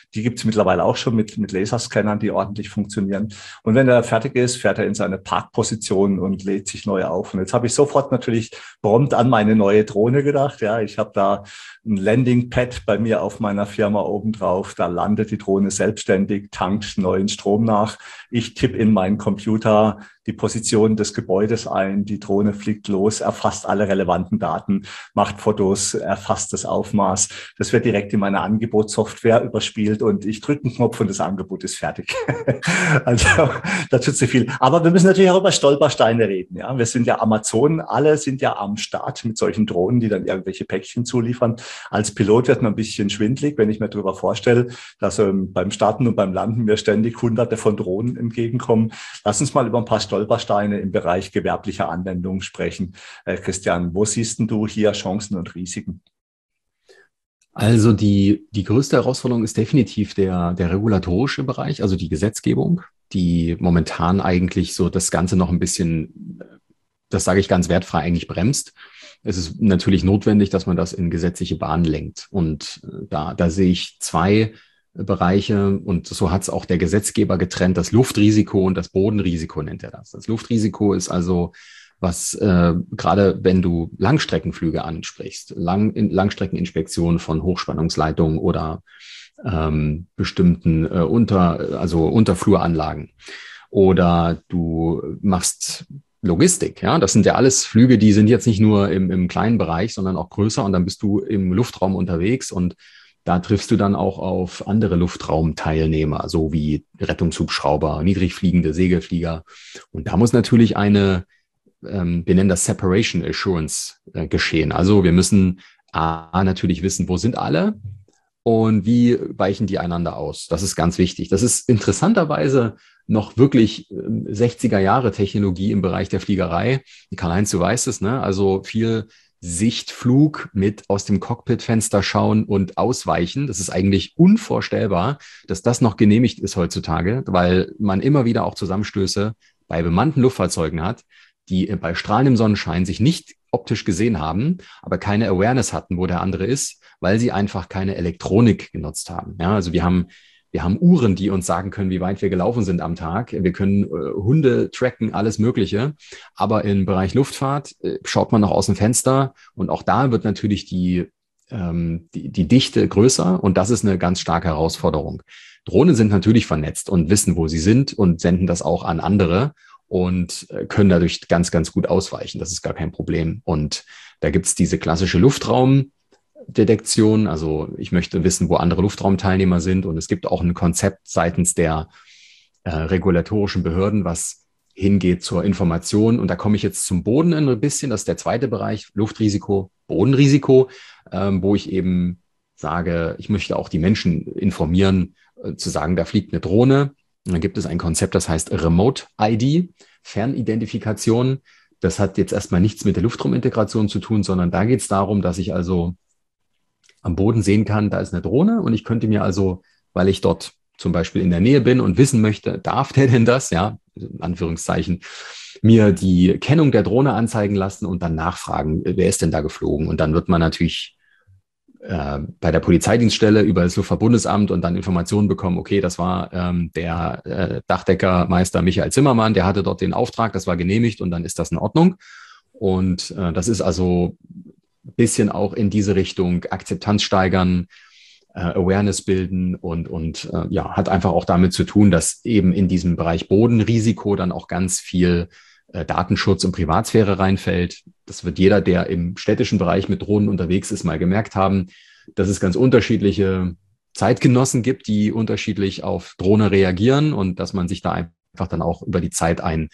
[SPEAKER 2] Die gibt es mittlerweile auch schon mit Laserscannern, die ordentlich funktionieren. Und wenn er fertig ist, fährt er in seine Parkposition und lädt sich neu auf. Und jetzt habe ich sofort natürlich prompt an meine neue Drohne gedacht. Ja, ich habe da ein Landing-Pad bei mir auf meiner Firma oben drauf. Da landet die Drohne selbstständig, tankt neuen Strom nach. Ich tippe in meinen Computer die Position des Gebäudes ein. Die Drohne fliegt los, erfasst alle relevanten Daten, macht Fotos, erfasst das Aufmaß. Das wird direkt in meiner Angebotssoftware überspielt und ich drücke einen Knopf und das Angebot ist fertig. Also da tut sich viel. Aber wir müssen natürlich auch über Stolpersteine reden. Ja, wir sind ja Amazon, alle sind ja am Start mit solchen Drohnen, die dann irgendwelche Päckchen zuliefern. Als Pilot wird man ein bisschen schwindlig, wenn ich mir darüber vorstelle, dass beim Starten und beim Landen mir ständig Hunderte von Drohnen entgegenkommen. Lass uns mal über ein paar Stolpersteine im Bereich gewerblicher Anwendungen sprechen. Christian, wo siehst du hier Chancen und Risiken?
[SPEAKER 4] Also die größte Herausforderung ist definitiv der regulatorische Bereich, also die Gesetzgebung, die momentan eigentlich so das Ganze noch ein bisschen, das sage ich ganz wertfrei, eigentlich bremst. Es ist natürlich notwendig, dass man das in gesetzliche Bahnen lenkt. Und da sehe ich zwei Bereiche und so hat es auch der Gesetzgeber getrennt, das Luftrisiko und das Bodenrisiko nennt er das. Das Luftrisiko ist also was gerade wenn du Langstreckenflüge ansprichst, Langstreckeninspektionen von Hochspannungsleitungen oder bestimmten Unterfluranlagen oder du machst Logistik, ja, das sind ja alles Flüge, die sind jetzt nicht nur im kleinen Bereich, sondern auch größer und dann bist du im Luftraum unterwegs und da triffst du dann auch auf andere Luftraumteilnehmer, so wie Rettungshubschrauber, niedrigfliegende Segelflieger und da muss natürlich wir nennen das Separation Assurance geschehen. Also wir müssen natürlich wissen, wo sind alle und wie weichen die einander aus. Das ist ganz wichtig. Das ist interessanterweise noch wirklich 60er Jahre Technologie im Bereich der Fliegerei. Karl-Heinz, du weißt es, ne? Also viel Sichtflug mit aus dem Cockpitfenster schauen und ausweichen. Das ist eigentlich unvorstellbar, dass das noch genehmigt ist heutzutage, weil man immer wieder auch Zusammenstöße bei bemannten Luftfahrzeugen hat, die bei strahlendem Sonnenschein sich nicht optisch gesehen haben, aber keine Awareness hatten, wo der andere ist, weil sie einfach keine Elektronik genutzt haben. Ja, also wir haben Uhren, die uns sagen können, wie weit wir gelaufen sind am Tag. Wir können Hunde tracken, alles Mögliche. Aber im Bereich Luftfahrt schaut man noch aus dem Fenster und auch da wird natürlich die Dichte größer und das ist eine ganz starke Herausforderung. Drohnen sind natürlich vernetzt und wissen, wo sie sind und senden das auch an andere und können dadurch ganz, ganz gut ausweichen. Das ist gar kein Problem. Und da gibt's diese klassische Luftraumdetektion. Also ich möchte wissen, wo andere Luftraumteilnehmer sind. Und es gibt auch ein Konzept seitens der regulatorischen Behörden, was hingeht zur Information. Und da komme ich jetzt zum Boden ein bisschen. Das ist der zweite Bereich, Luftrisiko, Bodenrisiko, wo ich eben sage, ich möchte auch die Menschen informieren, zu sagen, da fliegt eine Drohne. Und dann gibt es ein Konzept, das heißt Remote ID, Fernidentifikation. Das hat jetzt erstmal nichts mit der Luftraumintegration zu tun, sondern da geht es darum, dass ich also am Boden sehen kann, da ist eine Drohne und ich könnte mir also, weil ich dort zum Beispiel in der Nähe bin und wissen möchte, darf der denn das, ja, in Anführungszeichen, mir die Kennung der Drohne anzeigen lassen und dann nachfragen, wer ist denn da geflogen? Und dann wird man natürlich bei der Polizeidienststelle über das Luftfahrtbundesamt und dann Informationen bekommen, okay, das war der Dachdeckermeister Michael Zimmermann, der hatte dort den Auftrag, das war genehmigt und dann ist das in Ordnung. Und das ist also ein bisschen auch in diese Richtung Akzeptanz steigern, Awareness bilden und hat einfach auch damit zu tun, dass eben in diesem Bereich Bodenrisiko dann auch ganz viel Datenschutz und Privatsphäre reinfällt. Das wird jeder, der im städtischen Bereich mit Drohnen unterwegs ist, mal gemerkt haben, dass es ganz unterschiedliche Zeitgenossen gibt, die unterschiedlich auf Drohne reagieren und dass man sich da einfach dann auch über die Zeit ein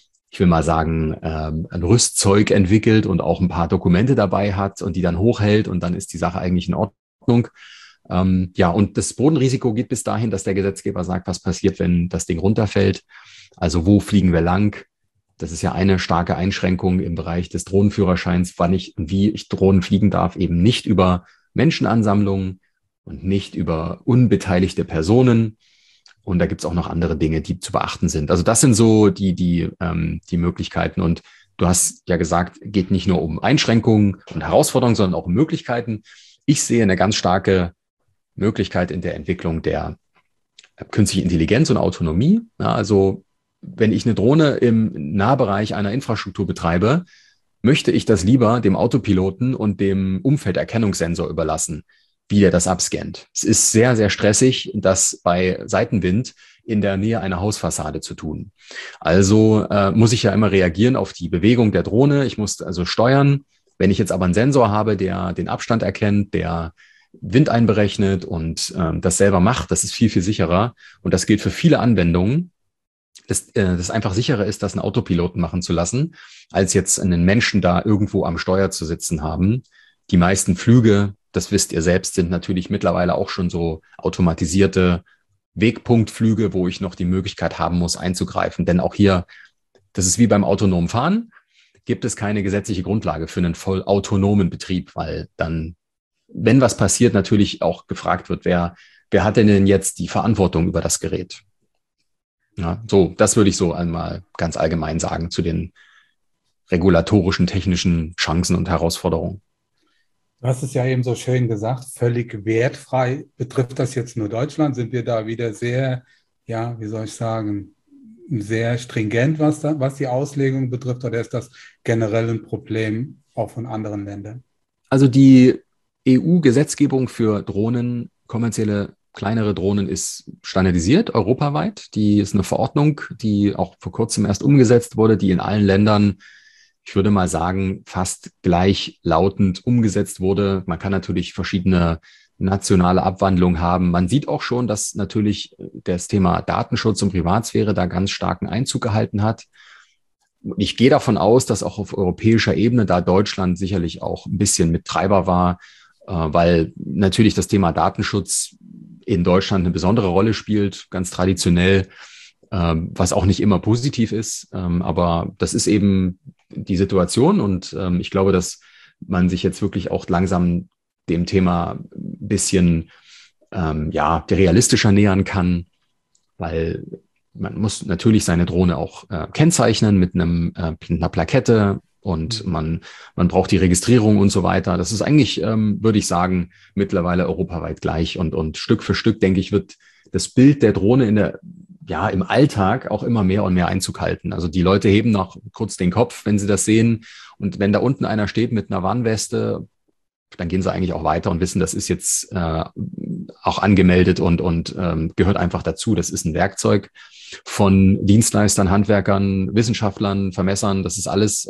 [SPEAKER 4] Rüstzeug entwickelt und auch ein paar Dokumente dabei hat und die dann hochhält und dann ist die Sache eigentlich in Ordnung. Und das Bodenrisiko geht bis dahin, dass der Gesetzgeber sagt, was passiert, wenn das Ding runterfällt. Also wo fliegen wir lang? Das ist ja eine starke Einschränkung im Bereich des Drohnenführerscheins, wann ich und wie ich Drohnen fliegen darf, eben nicht über Menschenansammlungen und nicht über unbeteiligte Personen. Und da gibt's auch noch andere Dinge, die zu beachten sind. Also das sind so die Möglichkeiten. Und du hast ja gesagt, geht nicht nur um Einschränkungen und Herausforderungen, sondern auch um Möglichkeiten. Ich sehe eine ganz starke Möglichkeit in der Entwicklung der künstlichen Intelligenz und Autonomie. Ja, also wenn ich eine Drohne im Nahbereich einer Infrastruktur betreibe, möchte ich das lieber dem Autopiloten und dem Umfelderkennungssensor überlassen, wie der das abscannt. Es ist sehr, sehr stressig, das bei Seitenwind in der Nähe einer Hausfassade zu tun. Also muss ich ja immer reagieren auf die Bewegung der Drohne. Ich muss also steuern. Wenn ich jetzt aber einen Sensor habe, der den Abstand erkennt, der Wind einberechnet und das selber macht, das ist viel, viel sicherer. Und das gilt für viele Anwendungen, dass das einfach sicherer ist, das einen Autopiloten machen zu lassen, als jetzt einen Menschen da irgendwo am Steuer zu sitzen haben. Die meisten Flüge, das wisst ihr selbst, sind natürlich mittlerweile auch schon so automatisierte Wegpunktflüge, wo ich noch die Möglichkeit haben muss, einzugreifen. Denn auch hier, das ist wie beim autonomen Fahren, gibt es keine gesetzliche Grundlage für einen voll autonomen Betrieb, weil dann, wenn was passiert, natürlich auch gefragt wird, wer hat denn jetzt die Verantwortung über das Gerät? Ja, so, das würde ich so einmal ganz allgemein sagen zu den regulatorischen, technischen Chancen und Herausforderungen.
[SPEAKER 3] Du hast es ja eben so schön gesagt, völlig wertfrei. Betrifft das jetzt nur Deutschland? Sind wir da wieder sehr, ja, wie soll ich sagen, sehr stringent, was die Auslegung betrifft, oder ist das generell ein Problem auch von anderen Ländern?
[SPEAKER 4] Also die EU-Gesetzgebung für Drohnen, kommerzielle kleinere Drohnen, ist standardisiert europaweit. Die ist eine Verordnung, die auch vor kurzem erst umgesetzt wurde, die in allen Ländern, ich würde mal sagen, fast gleichlautend umgesetzt wurde. Man kann natürlich verschiedene nationale Abwandlungen haben. Man sieht auch schon, dass natürlich das Thema Datenschutz und Privatsphäre da ganz starken Einzug gehalten hat. Ich gehe davon aus, dass auch auf europäischer Ebene da Deutschland sicherlich auch ein bisschen mit Treiber war, weil natürlich das Thema Datenschutz in Deutschland eine besondere Rolle spielt, ganz traditionell, was auch nicht immer positiv ist. Aber das ist eben die Situation und ich glaube, dass man sich jetzt wirklich auch langsam dem Thema ein bisschen realistischer nähern kann, weil man muss natürlich seine Drohne auch kennzeichnen mit einer Plakette und man braucht die Registrierung und so weiter. Das ist eigentlich, würde ich sagen, mittlerweile europaweit gleich und Stück für Stück, denke ich, wird das Bild der Drohne im Alltag auch immer mehr und mehr Einzug halten. Also die Leute heben noch kurz den Kopf, wenn sie das sehen. Und wenn da unten einer steht mit einer Warnweste, dann gehen sie eigentlich auch weiter und wissen, das ist jetzt auch angemeldet und gehört einfach dazu. Das ist ein Werkzeug von Dienstleistern, Handwerkern, Wissenschaftlern, Vermessern. Das ist alles,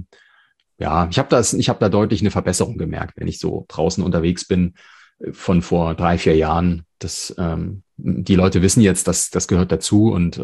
[SPEAKER 4] ich habe da deutlich eine Verbesserung gemerkt, wenn ich so draußen unterwegs bin von vor 3-4 Jahren. Die Leute wissen jetzt, dass das gehört dazu und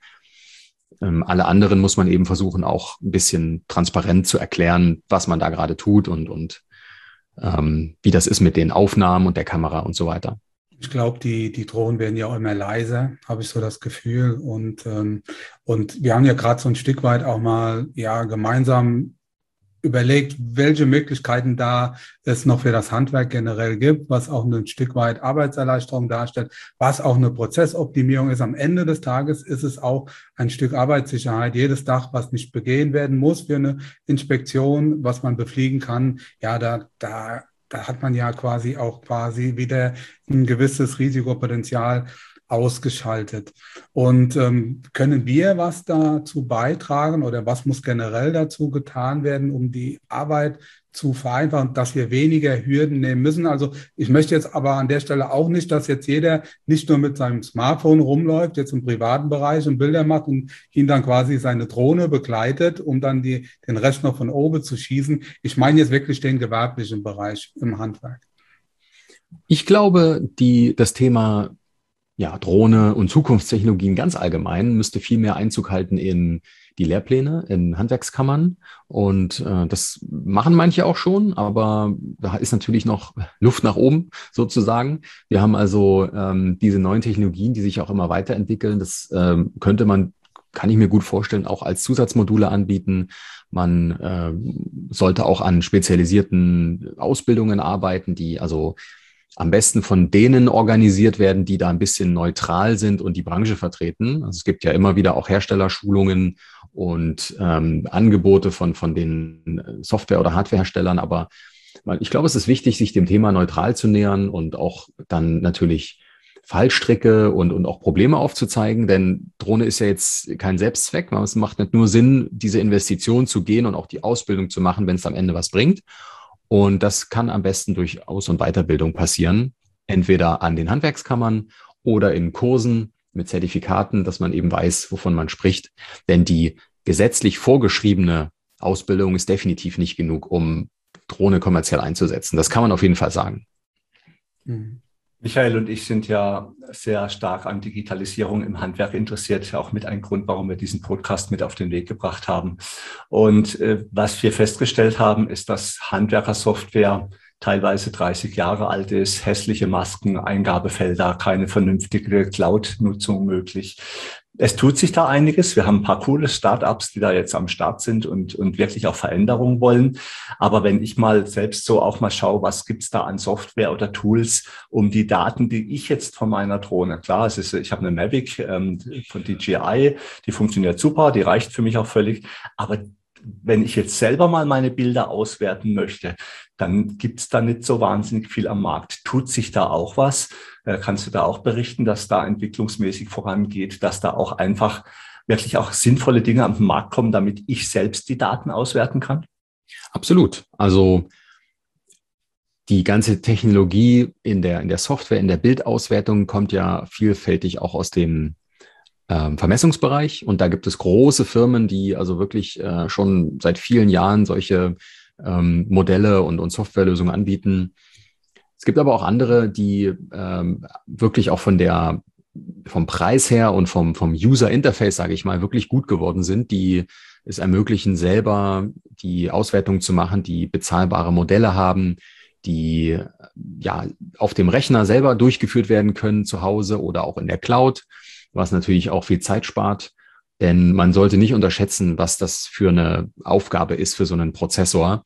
[SPEAKER 4] alle anderen muss man eben versuchen, auch ein bisschen transparent zu erklären, was man da gerade tut und wie das ist mit den Aufnahmen und der Kamera und so weiter.
[SPEAKER 3] Ich glaube, die Drohnen werden ja auch immer leiser, habe ich so das Gefühl. Und wir haben ja gerade so ein Stück weit auch mal gemeinsam überlegt, welche Möglichkeiten da es noch für das Handwerk generell gibt, was auch ein Stück weit Arbeitserleichterung darstellt, was auch eine Prozessoptimierung ist. Am Ende des Tages ist es auch ein Stück Arbeitssicherheit. Jedes Dach, was nicht begehen werden muss für eine Inspektion, was man befliegen kann, da hat man ja quasi wieder ein gewisses Risikopotenzial ausgeschaltet. Und können wir was dazu beitragen oder was muss generell dazu getan werden, um die Arbeit zu vereinfachen, dass wir weniger Hürden nehmen müssen? Also ich möchte jetzt aber an der Stelle auch nicht, dass jetzt jeder nicht nur mit seinem Smartphone rumläuft, jetzt im privaten Bereich und Bilder macht und ihn dann quasi seine Drohne begleitet, um dann den Rest noch von oben zu schießen. Ich meine jetzt wirklich den gewerblichen Bereich im Handwerk.
[SPEAKER 4] Ich glaube, das Thema Drohne und Zukunftstechnologien ganz allgemein müsste viel mehr Einzug halten in die Lehrpläne, in Handwerkskammern. Und das machen manche auch schon, aber da ist natürlich noch Luft nach oben sozusagen. Wir haben also diese neuen Technologien, die sich auch immer weiterentwickeln. Das kann ich mir gut vorstellen, auch als Zusatzmodule anbieten. Man sollte auch an spezialisierten Ausbildungen arbeiten, die also am besten von denen organisiert werden, die da ein bisschen neutral sind und die Branche vertreten. Also es gibt ja immer wieder auch Herstellerschulungen und Angebote von den Software- oder Hardwareherstellern, aber weil ich glaube, es ist wichtig, sich dem Thema neutral zu nähern und auch dann natürlich Fallstricke und auch Probleme aufzuzeigen, denn Drohne ist ja jetzt kein Selbstzweck. Es macht nicht nur Sinn, diese Investition zu gehen und auch die Ausbildung zu machen, wenn es am Ende was bringt. Und das kann am besten durch Aus- und Weiterbildung passieren, entweder an den Handwerkskammern oder in Kursen mit Zertifikaten, dass man eben weiß, wovon man spricht. Denn die gesetzlich vorgeschriebene Ausbildung ist definitiv nicht genug, um Drohne kommerziell einzusetzen. Das kann man auf jeden Fall sagen.
[SPEAKER 2] Michael und ich sind ja sehr stark an Digitalisierung im Handwerk interessiert, auch mit einem Grund, warum wir diesen Podcast mit auf den Weg gebracht haben. Und was wir festgestellt haben, ist, dass Handwerkersoftware teilweise 30 Jahre alt ist, hässliche Masken, Eingabefelder, keine vernünftige Cloud-Nutzung möglich. Es tut sich da einiges. Wir haben ein paar coole Startups, die da jetzt am Start sind und wirklich auch Veränderungen wollen. Aber wenn ich mal selbst so auch mal schaue, was gibt's da an Software oder Tools, um die Daten, die ich jetzt von meiner Drohne, klar, ich habe eine Mavic von DJI, die funktioniert super, die reicht für mich auch völlig. Aber wenn ich jetzt selber mal meine Bilder auswerten möchte, dann gibt's da nicht so wahnsinnig viel am Markt. Tut sich da auch was? Kannst du da auch berichten, dass da entwicklungsmäßig vorangeht, dass da auch einfach wirklich auch sinnvolle Dinge am Markt kommen, damit ich selbst die Daten auswerten kann?
[SPEAKER 4] Absolut. Also die ganze Technologie in der Software, in der Bildauswertung kommt ja vielfältig auch aus dem Vermessungsbereich. Und da gibt es große Firmen, die also wirklich schon seit vielen Jahren solche Modelle und Softwarelösungen anbieten. Es gibt aber auch andere, die wirklich auch vom Preis her und vom User Interface, sage ich mal, wirklich gut geworden sind, die es ermöglichen, selber die Auswertung zu machen, die bezahlbare Modelle haben, die ja auf dem Rechner selber durchgeführt werden können, zu Hause oder auch in der Cloud, was natürlich auch viel Zeit spart. Denn man sollte nicht unterschätzen, was das für eine Aufgabe ist für so einen Prozessor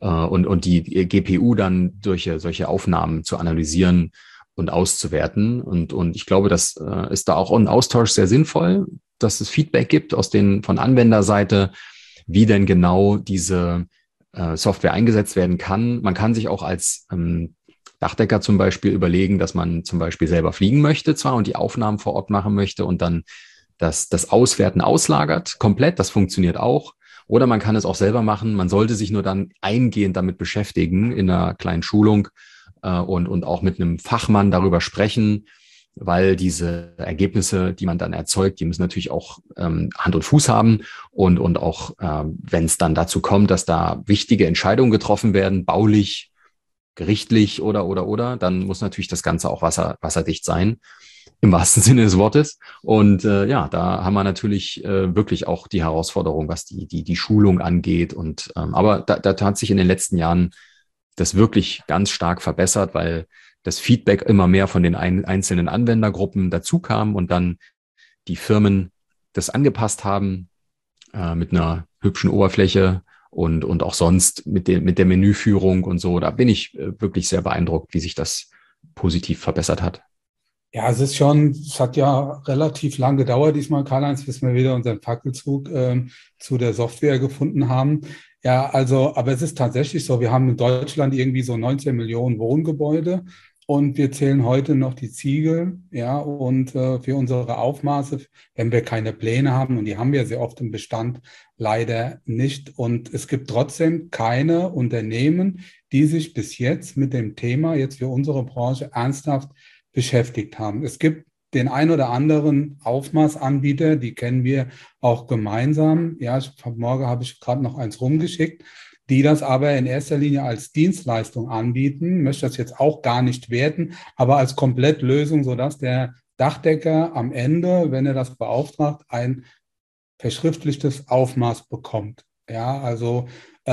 [SPEAKER 4] und die GPU dann durch solche Aufnahmen zu analysieren und auszuwerten. Und ich glaube, das ist da auch ein Austausch sehr sinnvoll, dass es Feedback gibt von Anwenderseite, wie denn genau diese Software eingesetzt werden kann. Man kann sich auch als Dachdecker zum Beispiel überlegen, dass man zum Beispiel selber fliegen möchte zwar und die Aufnahmen vor Ort machen möchte und dann das Auswerten auslagert komplett. Das funktioniert auch. Oder man kann es auch selber machen. Man sollte sich nur dann eingehend damit beschäftigen in einer kleinen Schulung und auch mit einem Fachmann darüber sprechen, weil diese Ergebnisse, die man dann erzeugt, die müssen natürlich auch Hand und Fuß haben und auch, wenn es dann dazu kommt, dass da wichtige Entscheidungen getroffen werden, baulich, gerichtlich oder, dann muss natürlich das Ganze auch wasserdicht sein, im wahrsten Sinne des Wortes. Und da haben wir natürlich wirklich auch die Herausforderung, was die Schulung angeht. Aber da hat sich in den letzten Jahren das wirklich ganz stark verbessert, weil das Feedback immer mehr von den einzelnen Anwendergruppen dazu kam und dann die Firmen das angepasst haben mit einer hübschen Oberfläche und auch sonst mit der Menüführung und so. Da bin ich wirklich sehr beeindruckt, wie sich das positiv verbessert hat.
[SPEAKER 3] Ja, es hat ja relativ lang gedauert diesmal, Karl-Heinz, bis wir wieder unseren Fackelzug zu der Software gefunden haben. Ja, also, aber es ist tatsächlich so, wir haben in Deutschland irgendwie so 19 Millionen Wohngebäude und wir zählen heute noch die Ziegel, ja, und für unsere Aufmaße, wenn wir keine Pläne haben, und die haben wir sehr oft im Bestand leider nicht. Und es gibt trotzdem keine Unternehmen, die sich bis jetzt mit dem Thema jetzt für unsere Branche ernsthaft beschäftigt haben. Es gibt den ein oder anderen Aufmaßanbieter, die kennen wir auch gemeinsam. Ja, morgen habe ich gerade noch eins rumgeschickt, die das aber in erster Linie als Dienstleistung anbieten. Möchte das jetzt auch gar nicht werten, aber als Komplettlösung, sodass der Dachdecker am Ende, wenn er das beauftragt, ein verschriftlichtes Aufmaß bekommt. Ja, also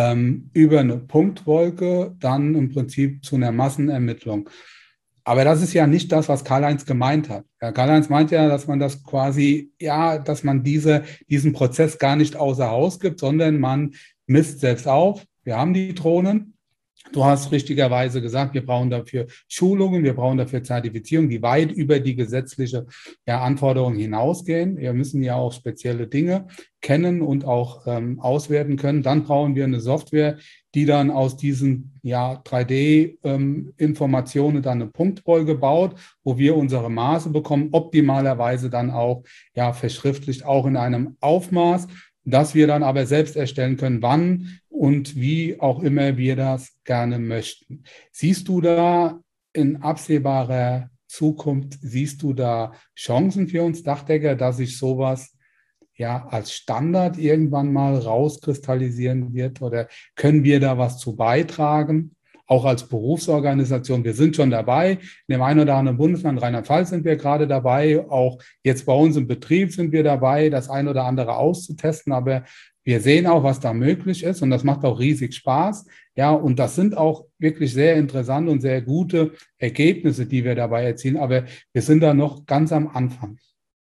[SPEAKER 3] über eine Punktwolke dann im Prinzip zu einer Massenermittlung. Aber das ist ja nicht das, was Karl-Heinz gemeint hat. Ja, Karl-Heinz meint ja, dass man das quasi, ja, dass man diesen Prozess gar nicht außer Haus gibt, sondern man misst selbst auf. Wir haben die Drohnen. Du hast richtigerweise gesagt, wir brauchen dafür Schulungen, wir brauchen dafür Zertifizierungen, die weit über die gesetzliche Anforderung hinausgehen. Wir müssen ja auch spezielle Dinge kennen und auch auswerten können. Dann brauchen wir eine Software, die dann aus diesen 3D-Informationen dann eine Punktfolge baut, wo wir unsere Maße bekommen, optimalerweise dann auch verschriftlicht, auch in einem Aufmaß, dass wir dann aber selbst erstellen können, wann und wie auch immer wir das gerne möchten. Siehst du da in absehbarer Zukunft, siehst du da Chancen für uns Dachdecker, dass sich sowas als Standard irgendwann mal rauskristallisieren wird? Oder können wir da was zu beitragen? Auch als Berufsorganisation, wir sind schon dabei. In dem einen oder anderen Bundesland, Rheinland-Pfalz, sind wir gerade dabei. Auch jetzt bei uns im Betrieb sind wir dabei, das ein oder andere auszutesten. Aber wir sehen auch, was da möglich ist. Und das macht auch riesig Spaß. Ja, und das sind auch wirklich sehr interessante und sehr gute Ergebnisse, die wir dabei erzielen. Aber wir sind da noch ganz am Anfang.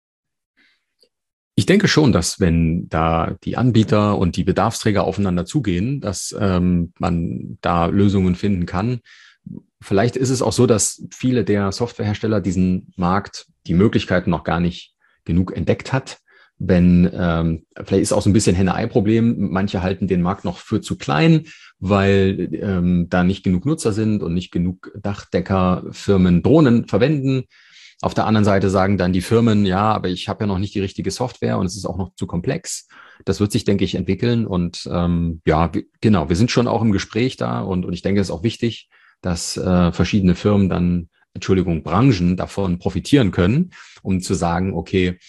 [SPEAKER 4] Ich denke schon, dass wenn da die Anbieter und die Bedarfsträger aufeinander zugehen, dass man da Lösungen finden kann. Vielleicht ist es auch so, dass viele der Softwarehersteller diesen Markt, die Möglichkeiten noch gar nicht genug entdeckt hat. Vielleicht ist auch so ein bisschen Henne-Ei-Problem. Manche halten den Markt noch für zu klein, weil da nicht genug Nutzer sind und nicht genug Dachdeckerfirmen Drohnen verwenden. Auf der anderen Seite sagen dann die Firmen, ja, aber ich habe ja noch nicht die richtige Software und es ist auch noch zu komplex. Das wird sich, denke ich, entwickeln. Und wir sind schon auch im Gespräch da und ich denke, es ist auch wichtig, dass verschiedene Firmen Branchen davon profitieren können, um zu sagen, okay,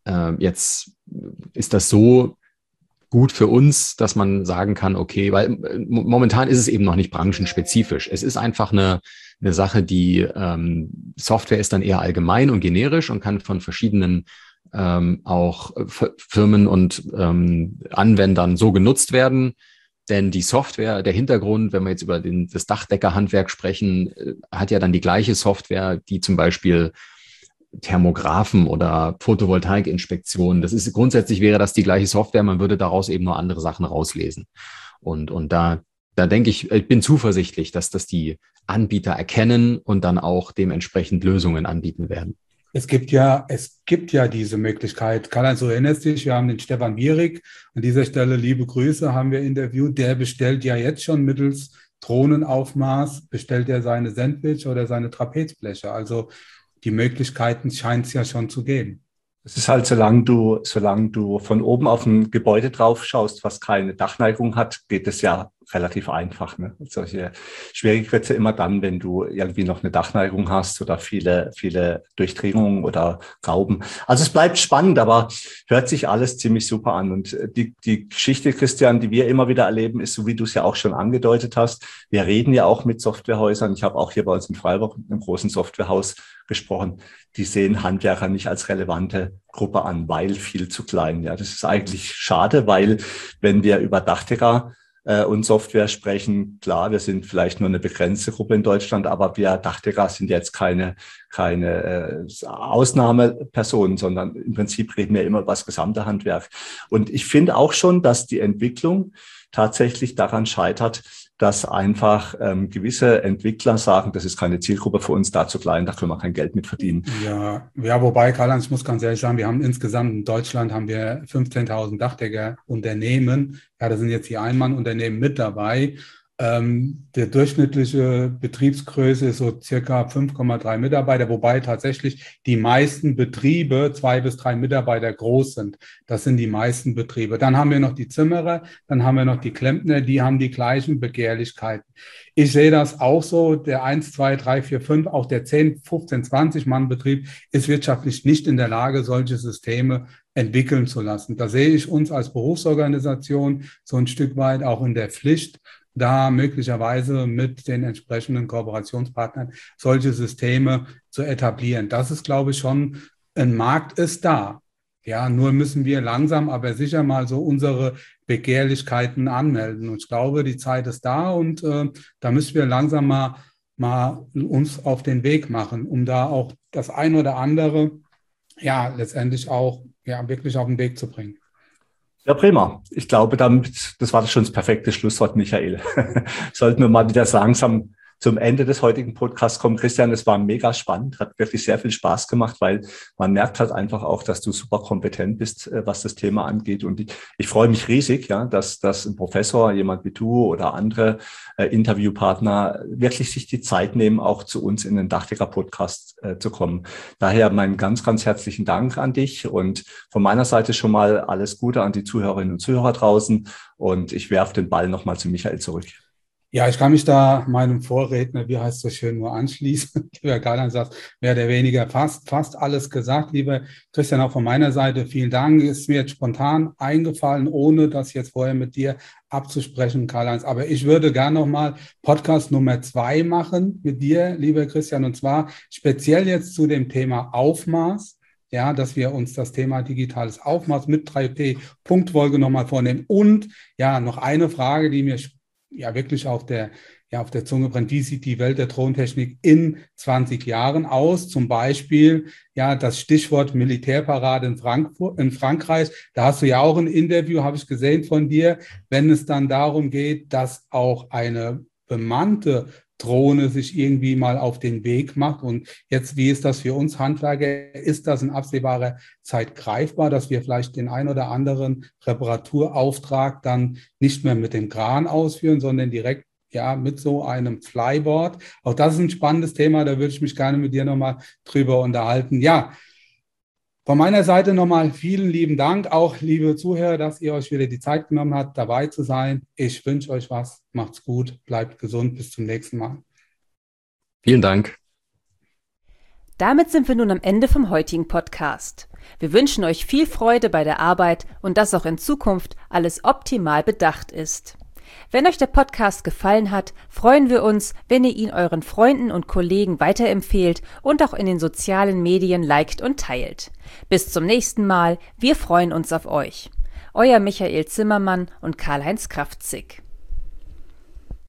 [SPEAKER 4] jetzt ist das so gut für uns, dass man sagen kann, okay, weil momentan ist es eben noch nicht branchenspezifisch. Es ist einfach eine Sache, die Software ist dann eher allgemein und generisch und kann von verschiedenen auch Firmen und Anwendern so genutzt werden. Denn die Software, der Hintergrund, wenn wir jetzt über das Dachdeckerhandwerk sprechen, hat ja dann die gleiche Software, die zum Beispiel Thermographen oder Photovoltaikinspektionen. Grundsätzlich wäre das die gleiche Software, man würde daraus eben nur andere Sachen rauslesen. Und da denke ich bin zuversichtlich, dass das die Anbieter erkennen und dann auch dementsprechend Lösungen anbieten werden.
[SPEAKER 3] Es gibt ja diese Möglichkeit. Karl-Heinz, du erinnerst dich, wir haben den Stefan Wierig, an dieser Stelle liebe Grüße, haben wir interviewt. Der bestellt ja jetzt schon mittels Drohnenaufmaß, bestellt er seine Sandwich oder seine Trapezbleche. Also die Möglichkeiten scheint es ja schon zu geben.
[SPEAKER 2] Es ist halt, solange du von oben auf ein Gebäude drauf schaust, was keine Dachneigung hat, geht es ja relativ einfach. Ne? Solche schwierig wird es ja immer dann, wenn du irgendwie noch eine Dachneigung hast oder viele Durchdringungen oder Rauben. Also es bleibt spannend, aber hört sich alles ziemlich super an. Und die Geschichte, Christian, die wir immer wieder erleben, ist, so wie du es ja auch schon angedeutet hast, wir reden ja auch mit Softwarehäusern. Ich habe auch hier bei uns in Freiburg in einem großen Softwarehaus gesprochen. Die sehen Handwerker nicht als relevante Gruppe an, weil viel zu klein. Ja, das ist eigentlich schade, weil wenn wir über Dachdecker und Software sprechen, klar, wir sind vielleicht nur eine begrenzte Gruppe in Deutschland, aber wir Dachdecker sind jetzt keine Ausnahmepersonen, sondern im Prinzip reden wir immer über das gesamte Handwerk. Und ich finde auch schon, dass die Entwicklung tatsächlich daran scheitert, dass einfach gewisse Entwickler sagen, das ist keine Zielgruppe für uns, da zu klein, da können wir kein Geld mit verdienen.
[SPEAKER 3] Ja, wobei, Karl-Heinz, ich muss ganz ehrlich sagen, wir haben insgesamt in Deutschland 15.000 Dachdeckerunternehmen. Ja, da sind jetzt die Einmannunternehmen mit dabei. Der durchschnittliche Betriebsgröße ist so circa 5,3 Mitarbeiter, wobei tatsächlich die meisten Betriebe 2 bis 3 Mitarbeiter groß sind. Das sind die meisten Betriebe. Dann haben wir noch die Zimmerer, dann haben wir noch die Klempner, die haben die gleichen Begehrlichkeiten. Ich sehe das auch so, der 1, 2, 3, 4, 5, auch der 10, 15, 20 Mann Betrieb ist wirtschaftlich nicht in der Lage, solche Systeme entwickeln zu lassen. Da sehe ich uns als Berufsorganisation so ein Stück weit auch in der Pflicht, da möglicherweise mit den entsprechenden Kooperationspartnern solche Systeme zu etablieren. Das ist, glaube ich, schon, ein Markt ist da. Ja, nur müssen wir langsam, aber sicher mal so unsere Begehrlichkeiten anmelden. Und ich glaube, die Zeit ist da und da müssen wir langsam mal uns auf den Weg machen, um da auch das ein oder andere, ja, letztendlich auch, ja, wirklich auf den Weg zu bringen.
[SPEAKER 2] Ja, prima. Ich glaube, das war schon das perfekte Schlusswort, Michael. Sollten wir mal wieder langsam zum Ende des heutigen Podcasts kommen. Christian, es war mega spannend, hat wirklich sehr viel Spaß gemacht, weil man merkt halt einfach auch, dass du super kompetent bist, was das Thema angeht. Und ich freue mich riesig, ja, dass ein Professor, jemand wie du oder andere Interviewpartner wirklich sich die Zeit nehmen, auch zu uns in den Dachdecker-Podcast zu kommen. Daher meinen ganz, ganz herzlichen Dank an dich und von meiner Seite schon mal alles Gute an die Zuhörerinnen und Zuhörer draußen. Und ich werfe den Ball nochmal zu Michael zurück.
[SPEAKER 3] Ja, ich kann mich da meinem Vorredner, wie heißt das schön, nur anschließen. Lieber Karl-Heinz, sagt mehr oder weniger fast alles gesagt. Lieber Christian, auch von meiner Seite vielen Dank. Ist mir jetzt spontan eingefallen, ohne das jetzt vorher mit dir abzusprechen, Karl-Heinz. Aber ich würde gerne nochmal Podcast Nummer 2 machen mit dir, lieber Christian, und zwar speziell jetzt zu dem Thema Aufmaß. Ja, dass wir uns das Thema digitales Aufmaß mit 3P-Punktfolge nochmal vornehmen. Und ja, noch eine Frage, die mir ja wirklich auf der Zunge brennt. Wie sieht die Welt der Drohnentechnik in 20 Jahren aus? Zum Beispiel, ja, das Stichwort Militärparade in Frankreich. Da hast du ja auch ein Interview, habe ich gesehen von dir, wenn es dann darum geht, dass auch eine bemannte Drohne sich irgendwie mal auf den Weg macht. Und jetzt, wie ist das für uns Handwerker? Ist das in absehbarer Zeit greifbar, dass wir vielleicht den ein oder anderen Reparaturauftrag dann nicht mehr mit dem Kran ausführen, sondern direkt mit so einem Flyboard? Auch das ist ein spannendes Thema, da würde ich mich gerne mit dir nochmal drüber unterhalten. Ja, von meiner Seite nochmal vielen lieben Dank, auch liebe Zuhörer, dass ihr euch wieder die Zeit genommen habt, dabei zu sein. Ich wünsche euch was, macht's gut, bleibt gesund, bis zum nächsten Mal.
[SPEAKER 4] Vielen Dank.
[SPEAKER 1] Damit sind wir nun am Ende vom heutigen Podcast. Wir wünschen euch viel Freude bei der Arbeit und dass auch in Zukunft alles optimal bedacht ist. Wenn euch der Podcast gefallen hat, freuen wir uns, wenn ihr ihn euren Freunden und Kollegen weiterempfehlt und auch in den sozialen Medien liked und teilt. Bis zum nächsten Mal, wir freuen uns auf euch. Euer Michael Zimmermann und Karl-Heinz Kraftzig.